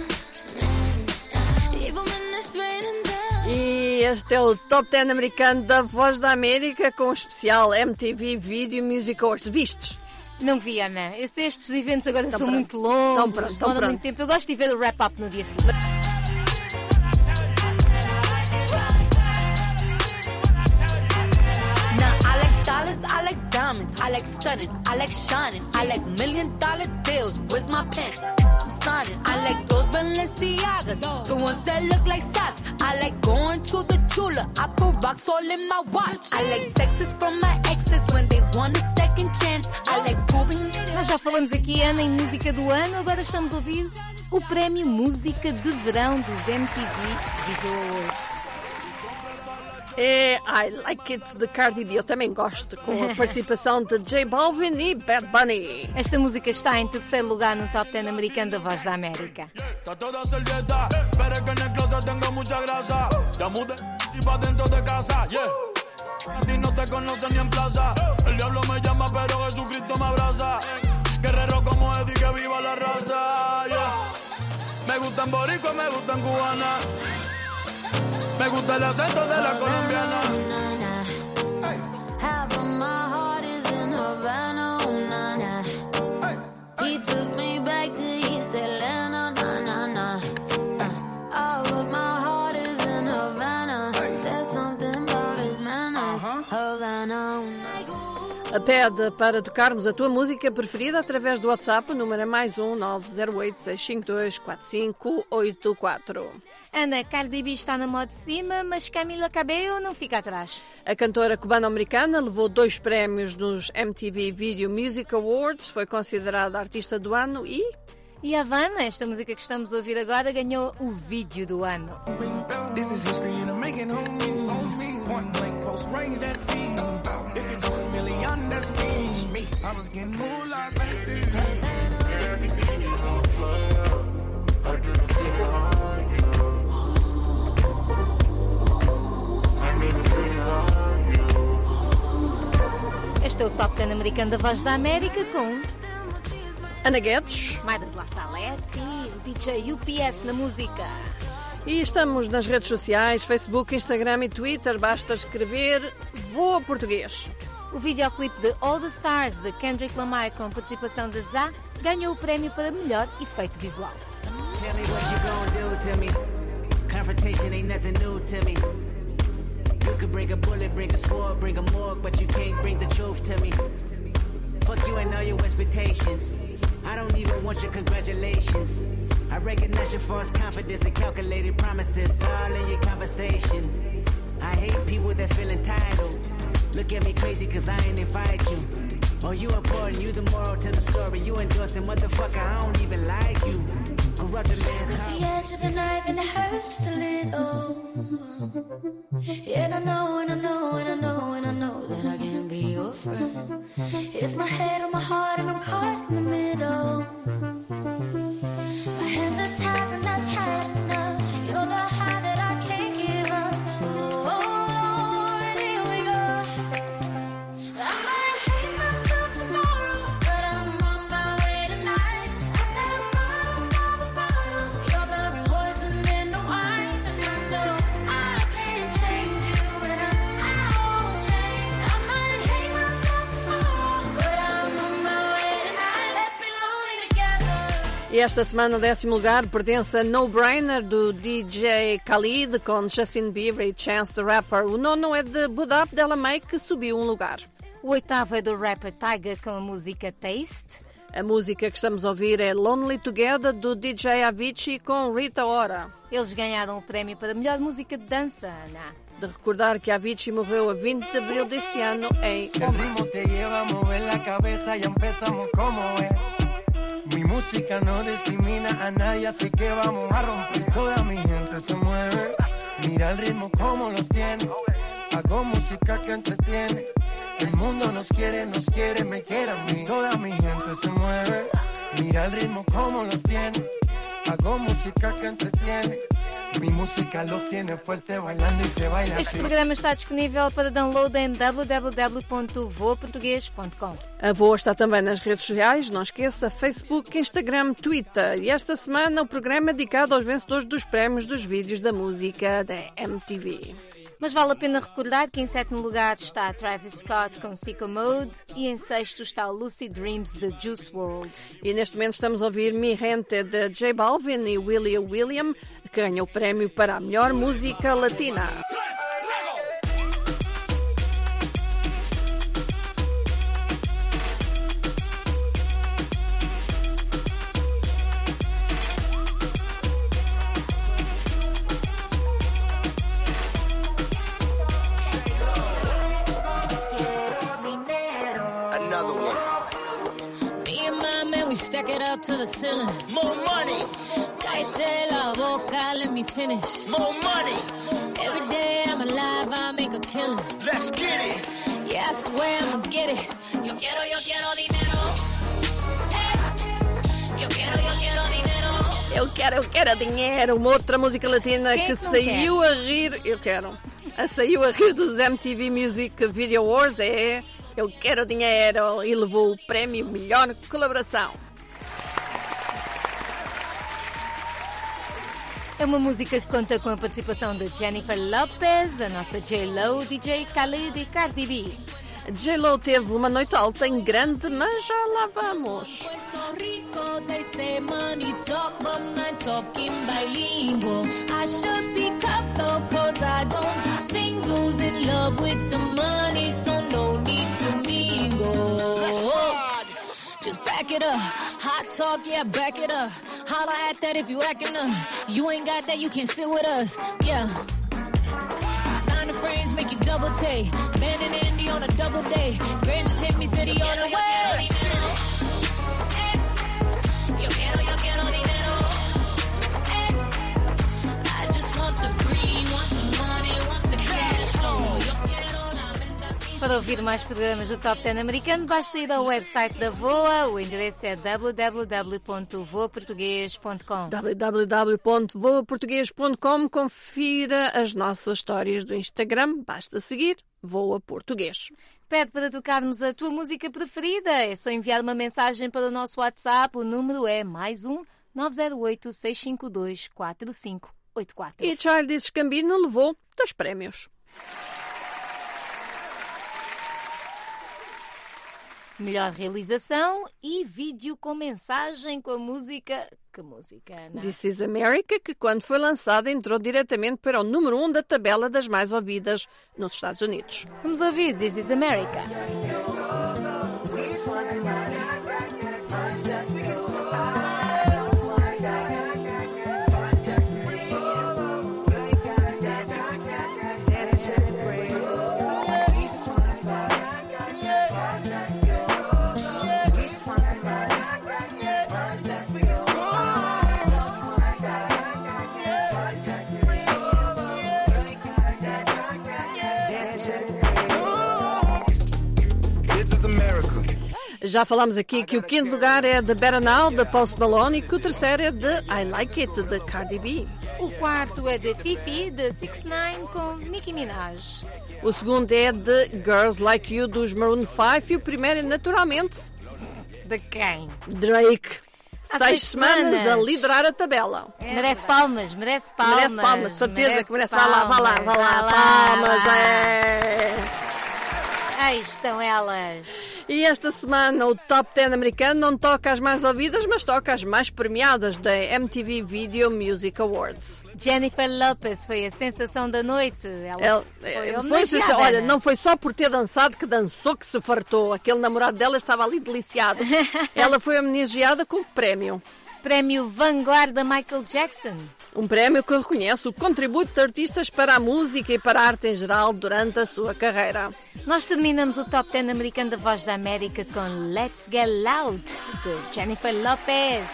S3: Even when it's raining down.
S22: E este é o Top 10 americano da Voz da América, com o especial MTV Video Music Awards. Vistes?
S12: Não vi, Ana. Estes eventos agora
S22: Então
S12: são
S22: pronto.
S12: muito longos,
S22: Então
S12: demoram muito tempo. Eu gosto de ver o wrap-up no dia seguinte.
S3: Dollars, I like diamonds, I like stunning, I like shining, I like $1 million deals. Where's my pen? I'm signing. I like those Balenciagas, the ones that look like socks. I like going to the Tula, I put rocks all in my watch. I like texts from my exes when they want a second chance. I like proving.
S12: Nós já falamos aqui, Ana, em música do ano, agora estamos a ouvir o prémio Música de Verão dos MTV Video Awards.
S22: É I Like It de Cardi B, eu também gosto, com a participação de J Balvin e Bad Bunny.
S12: Esta música está em terceiro lugar no Top 10 americano da Voz da América.
S6: Está toda servieta, pero es que en el closet tengo mucha grasa. Ya mudé y pa' dentro de casa, yeah. A ti no te conocen ni en plaza. El diablo me llama, pero Jesucristo me abraza. Guerrero como Eddie, que viva la raza, yeah. Me gustan boricua, me gustan cubana. Me gusta el acento de la colombiana.
S3: Half of my heart is in Havana, oh, na, na. He took me back to East Atlanta, na, na, na. All of my heart is in Havana. There's something about his manners, Havana.
S22: Pede para tocarmos a tua música preferida através do WhatsApp. O número é +1 908 652 4584.
S12: Ana, Cardi B está na moda de cima, mas Camila Cabello não fica atrás.
S22: A cantora cubano-americana levou 2 prémios nos MTV Video Music Awards, foi considerada artista do ano e
S12: a Havana, esta música que estamos a ouvir agora, ganhou o vídeo do ano.
S23: This is history and I'm making on me. Point blank, close range, that feed. If it goes $1 million, that's me. I was getting moolah, baby.
S12: Este é o Top 10 americano da Voz da América com
S22: Ana Guedes,
S12: Mayra de La Salete, o DJ UPS na música.
S22: E estamos nas redes sociais, Facebook, Instagram e Twitter. Basta escrever Voa Português.
S12: O videoclipe de All the Stars de Kendrick Lamar, com participação de Zá, ganhou o prémio para melhor efeito visual.
S8: Tell me what you gonna do to me. Confrontation ain't nothing new to me. You could bring a bullet, bring a sword, bring a morgue, but you can't bring the truth to me. Fuck you and all your expectations. I don't even want your congratulations. I recognize your false confidence and calculated promises all in your conversation. I hate people that feel entitled. Look at me crazy cause I ain't invite you. Oh, you important, you the moral to the story. You endorsing, motherfucker, I don't even like you. Corrupted man's
S3: At the edge of the knife and it hurts just a little. And I know, and I know, and I know, and I know that I can't be your friend. It's my head on my heart and I'm caught in the middle. My hands are tied and not tight enough. You're the high that I can't give up. Oh, Lord, here we go. I might hate myself tomorrow, but I'm on my way tonight. At that bottom of the bottle, you're the poison in the wine. And I know I can't change you, and I won't change. I might hate myself tomorrow.
S22: E esta semana o 10º lugar pertence a No Brainer, do DJ Khalid, com Justin Bieber e Chance the Rapper. O 9º é de Buddha Della May, que subiu um lugar.
S12: O 8º é do rapper Tyga, com a música Taste.
S22: A música que estamos a ouvir é Lonely Together, do DJ Avicii, com Rita Ora.
S12: Eles ganharam o prémio para melhor música de dança, Ana.
S22: De recordar que Avicii morreu a 20 de abril deste ano em Oman.
S9: Mi música no discrimina a nadie, así que vamos a romper. Toda mi gente se mueve, mira el ritmo como los tiene. Hago música que entretiene. El mundo nos quiere, me quiere a mí. Toda mi gente se mueve, mira el ritmo como los tiene. Hago música que entretiene. Mi música los tiene fuerte bailando y se baila.
S12: Este programa está disponível para download em www.voaportugues.com.
S22: A VOA está também nas redes sociais, não esqueça, Facebook, Instagram, Twitter. E esta semana o programa é dedicado aos vencedores dos prémios dos vídeos da música da MTV.
S12: Mas vale a pena recordar que em 7º lugar está Travis Scott com Sicko Mode e em 6º está Lucid Dreams de Juice WRLD.
S22: E neste momento estamos a ouvir Mi Gente de J Balvin e William, que ganhou o prémio para a melhor música latina.
S3: Stack it up to the ceiling. More money. Cállate la boca, let me finish. More money. Every day I'm alive, I make a killing. Let's get it. Yeah, I swear I'ma get it. Yo quiero dinero. Yo quiero dinero.
S22: Eu quero dinheiro. Uma outra música latina que saiu a rir. Saiu a rir dos MTV Music Video Awards é Eu Quero Dinheiro e levou o prémio Melhor Colaboração.
S12: É uma música que conta com a participação de Jennifer Lopez, a nossa J-Lo, DJ Khalid e Cardi B.
S22: J-Lo teve uma noite alta em grande, mas já lá vamos.
S3: Puerto Rico, they say money talk, but I'm talking bilingual. I should be cuffed though, cause I don't do singles. In love with the money, so no need to mingle. Just back it up, hot talk, yeah, back it up. Holla at that if you acting up. You ain't got that, you can't sit with us, yeah. Sign the frames, make you double take. Ben and Andy on a double day. Grand just hit me, city on the way. Yo quiero dinero. I just want the green, want the money, want the cash flow.
S12: Para ouvir mais programas do Top 10 americano, basta ir ao website da VOA. O endereço é www.voaportugues.com.
S22: www.voaportugues.com. Confira as nossas histórias do Instagram. Basta seguir Voa Português.
S12: Pede para tocarmos a tua música preferida. É só enviar uma mensagem para o nosso WhatsApp. O número é +1 908 652 4584.
S22: E Childish Gambino levou 2 prémios.
S12: Melhor realização e vídeo com mensagem com a música... Que música, Ana?
S22: This is America, que quando foi lançada entrou diretamente para o número 1 da tabela das mais ouvidas nos Estados Unidos.
S12: Vamos ouvir This is America.
S22: Já falámos aqui que o 5º lugar é de Better Now, de Post Malone, e que o 3º é de I Like It, de Cardi B.
S12: O 4º é de Fifi, de 6ix9ine, com Nicki Minaj.
S22: O 2º é de Girls Like You, dos Maroon 5, e o 1º é, naturalmente,
S12: de quem?
S22: Drake. 6 semanas a liderar a tabela.
S12: Merece palmas,
S22: Merece palmas, certeza que merece. Vá lá. Palmas,
S12: Aí estão elas.
S22: E esta semana o Top 10 americano não toca as mais ouvidas, mas toca as mais premiadas da MTV Video Music Awards.
S12: Jennifer Lopez foi a sensação da noite. Ela foi homenageada.
S22: Olha, não foi só por ter dançado que dançou que se fartou. Aquele namorado dela estava ali deliciado. Ela foi homenageada com o prémio.
S12: Prémio Vanguarda Michael Jackson.
S22: Um prémio que reconhece o contributo de artistas para a música e para a arte em geral durante a sua carreira.
S12: Nós terminamos o Top 10 americano da Voz da América com Let's Get Loud, de Jennifer Lopez.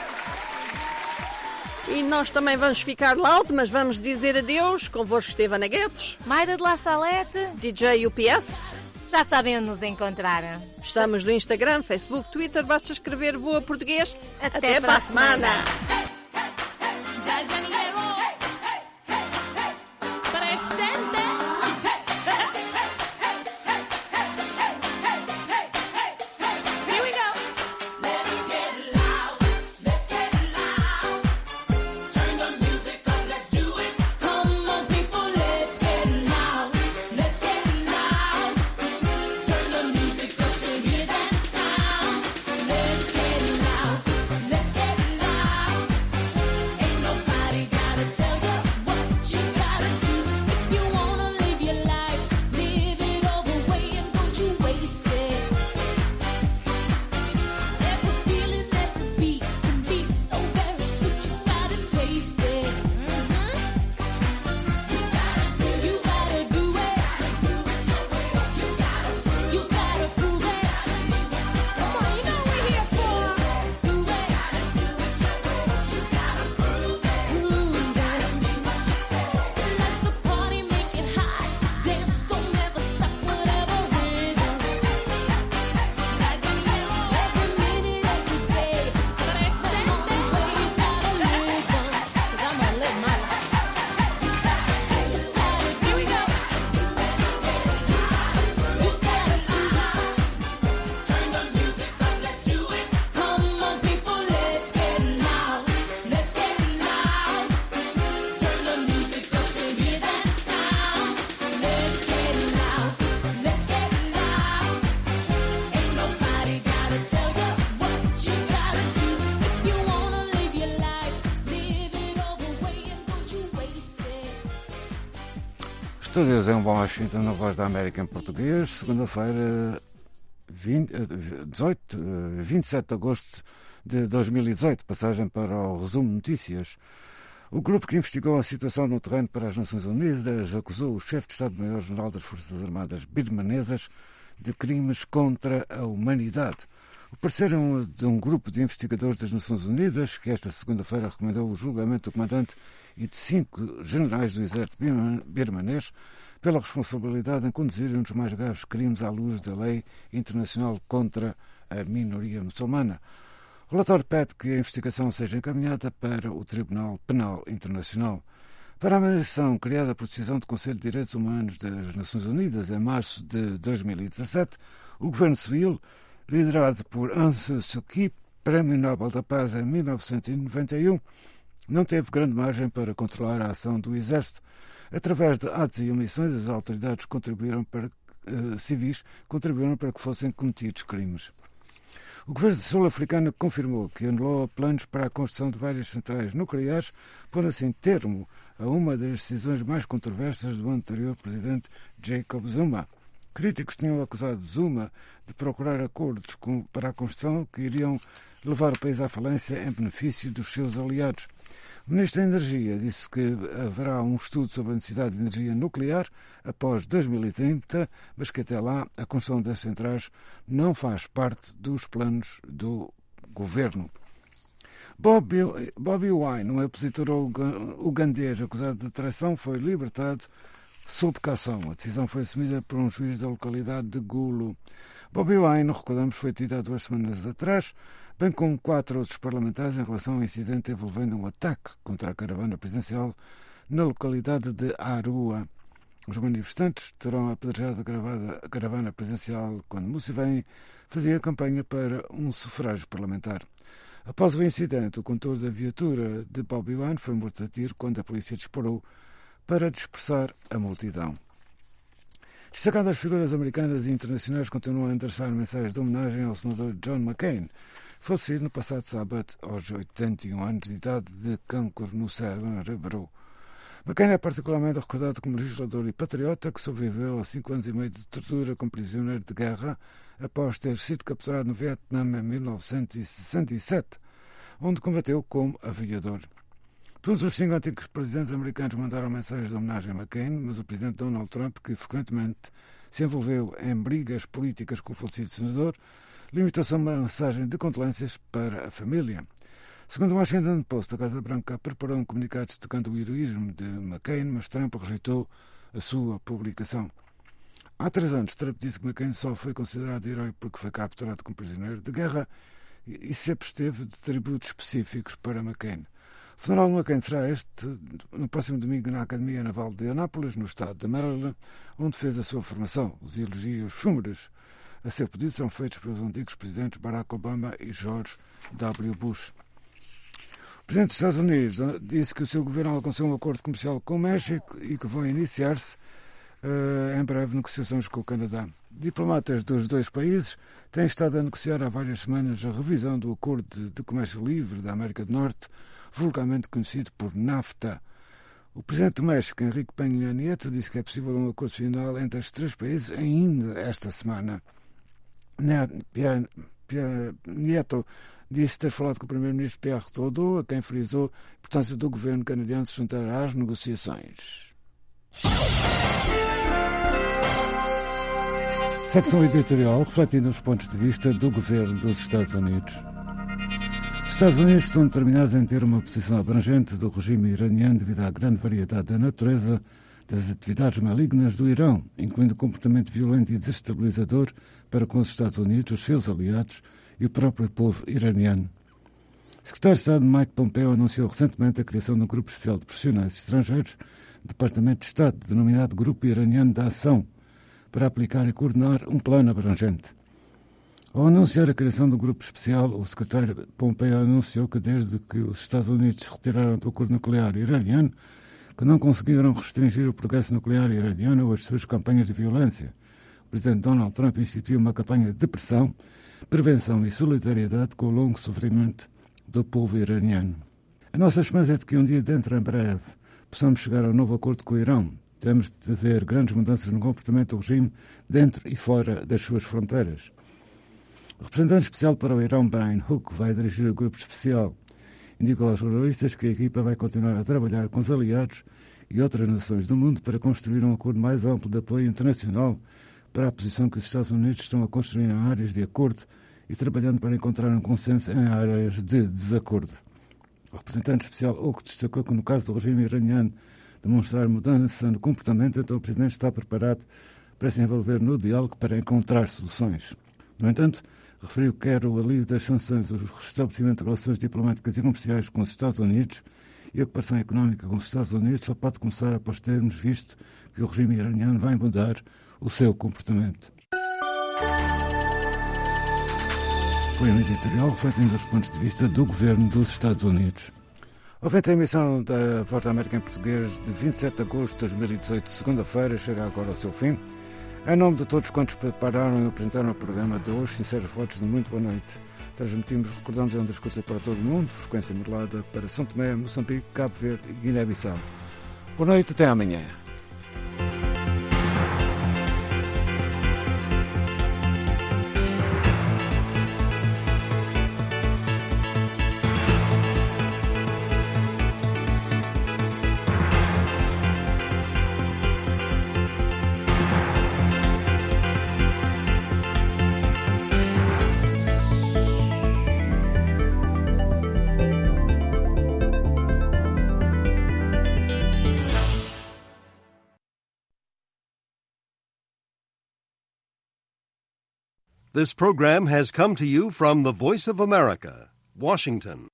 S22: E nós também vamos ficar loud, mas vamos dizer adeus. Convosco esteve Ana Guedes,
S12: Mayra de La Salete,
S22: DJ UPS.
S12: Já sabem onde nos encontrar.
S22: Estamos no Instagram, Facebook, Twitter. Basta escrever Voa Português.
S12: Até para a semana.
S13: Estúdios em Washington, na Voz da América em português, segunda-feira, 27 de agosto de 2018, passagem para o resumo de notícias. O grupo que investigou a situação no terreno para as Nações Unidas acusou o chefe de Estado-Maior-General das Forças Armadas birmanesas de crimes contra a humanidade. O parecer de um grupo de investigadores das Nações Unidas, que esta segunda-feira recomendou o julgamento do comandante e de 5 generais do exército birmanês pela responsabilidade em conduzir um dos mais graves crimes à luz da lei internacional contra a minoria muçulmana. O relatório pede que a investigação seja encaminhada para o Tribunal Penal Internacional. Para a missão criada por decisão do Conselho de Direitos Humanos das Nações Unidas em março de 2017, o governo civil, liderado por Aung San Suu Kyi, Prémio Nobel da Paz em 1991, não teve grande margem para controlar a ação do Exército. Através de atos e omissões, as autoridades civis contribuíram para que fossem cometidos crimes. O governo sul-africano confirmou que anulou planos para a construção de várias centrais nucleares, pondo assim termo a uma das decisões mais controversas do anterior presidente Jacob Zuma. Críticos tinham acusado Zuma de procurar acordos para a construção que iriam levar o país à falência em benefício dos seus aliados. O Ministro da Energia disse que haverá um estudo sobre a necessidade de energia nuclear após 2030, mas que até lá a construção das centrais não faz parte dos planos do governo. Bobi Wine, um opositor ugandês acusado de traição, foi libertado sob caução. A decisão foi assumida por um juiz da localidade de Gulu. Bobi Wine, recordamos, foi detido há 2 semanas atrás, bem como 4 outros parlamentares em relação ao incidente envolvendo um ataque contra a caravana presidencial na localidade de Arua. Os manifestantes terão apedrejado a caravana presidencial quando Museveni fazia campanha para um sufrágio parlamentar. Após o incidente, o condutor da viatura de Bobi Wine foi morto a tiro quando a polícia disparou para dispersar a multidão. Destacadas figuras americanas e internacionais continuam a endereçar mensagens de homenagem ao senador John McCain, falecido no passado sábado aos 81 anos de idade de cancro no cérebro. McCain é particularmente recordado como legislador e patriota que sobreviveu a 5 anos e meio de tortura como prisioneiro de guerra após ter sido capturado no Vietnã em 1967, onde combateu como aviador. Todos os 5 antigos presidentes americanos mandaram mensagens de homenagem a McCain, mas o presidente Donald Trump, que frequentemente se envolveu em brigas políticas com o falecido senador, limitou-se a uma mensagem de condolências para a família. Segundo o Washington Post, a Casa Branca preparou um comunicado destacando o heroísmo de McCain, mas Trump rejeitou a sua publicação. Há 3 anos, Trump disse que McCain só foi considerado herói porque foi capturado como prisioneiro de guerra e se absteve de tributos específicos para McCain. O funeral de McCain será no próximo domingo na Academia Naval de Anápolis, no estado de Maryland, onde fez a sua formação. Os elogios fúnebres a seu pedido são feitos pelos antigos presidentes Barack Obama e George W. Bush. O presidente dos Estados Unidos disse que o seu governo alcançou um acordo comercial com o México e que vão iniciar-se em breve negociações com o Canadá. Diplomatas dos 2 países têm estado a negociar há várias semanas a revisão do Acordo de Comércio Livre da América do Norte, vulgarmente conhecido por NAFTA. O presidente do México, Enrique Peña Nieto, disse que é possível um acordo final entre estes 3 países ainda esta semana. Nieto disse ter falado com o primeiro-ministro Pierre Trudeau, a quem frisou a importância do governo canadiano se juntar às negociações. Secção editorial refletindo os pontos de vista do governo dos Estados Unidos. Os Estados Unidos estão determinados em ter uma posição abrangente do regime iraniano devido à grande variedade da natureza das atividades malignas do Irão, incluindo comportamento violento e desestabilizador para com os Estados Unidos, os seus aliados e o próprio povo iraniano. O secretário de Estado Mike Pompeo anunciou recentemente a criação de um grupo especial de profissionais estrangeiros do Departamento de Estado, denominado Grupo Iraniano de Ação, para aplicar e coordenar um plano abrangente. Ao anunciar a criação do grupo especial, o secretário Pompeo anunciou que desde que os Estados Unidos se retiraram do acordo nuclear iraniano, que não conseguiram restringir o progresso nuclear iraniano ou as suas campanhas de violência. O presidente Donald Trump instituiu uma campanha de pressão, prevenção e solidariedade com o longo sofrimento do povo iraniano. A nossa esperança é de que um dia dentro em breve possamos chegar a um novo acordo com o Irão. Temos de ver grandes mudanças no comportamento do regime dentro e fora das suas fronteiras. O representante especial para o Irão, Brian Hook, vai dirigir o grupo especial. Indicou aos jornalistas que a equipa vai continuar a trabalhar com os aliados e outras nações do mundo para construir um acordo mais amplo de apoio internacional para a posição que os Estados Unidos estão a construir em áreas de acordo e trabalhando para encontrar um consenso em áreas de desacordo. O representante especial Hook destacou que no caso do regime iraniano demonstrar mudança no comportamento, então o presidente está preparado para se envolver no diálogo para encontrar soluções. No entanto, referiu que quer o alívio das sanções, o restabelecimento de relações diplomáticas e comerciais com os Estados Unidos e a ocupação económica com os Estados Unidos só pode começar após termos visto que o regime iraniano vai mudar o seu comportamento. Foi um editorial refletindo os pontos de vista do governo dos Estados Unidos. Ouvinte, a emissão da Voz da América em português de 27 de agosto de 2018, segunda-feira, chega agora ao seu fim. Em nome de todos quantos prepararam e apresentaram o programa de hoje, sinceros votos de muito boa noite. Transmitimos, recordamos, um discurso para todo o mundo, frequência modulada para São Tomé, Moçambique, Cabo Verde e Guiné-Bissau. Boa noite, até amanhã.
S7: This program has come to you from the Voice of America, Washington.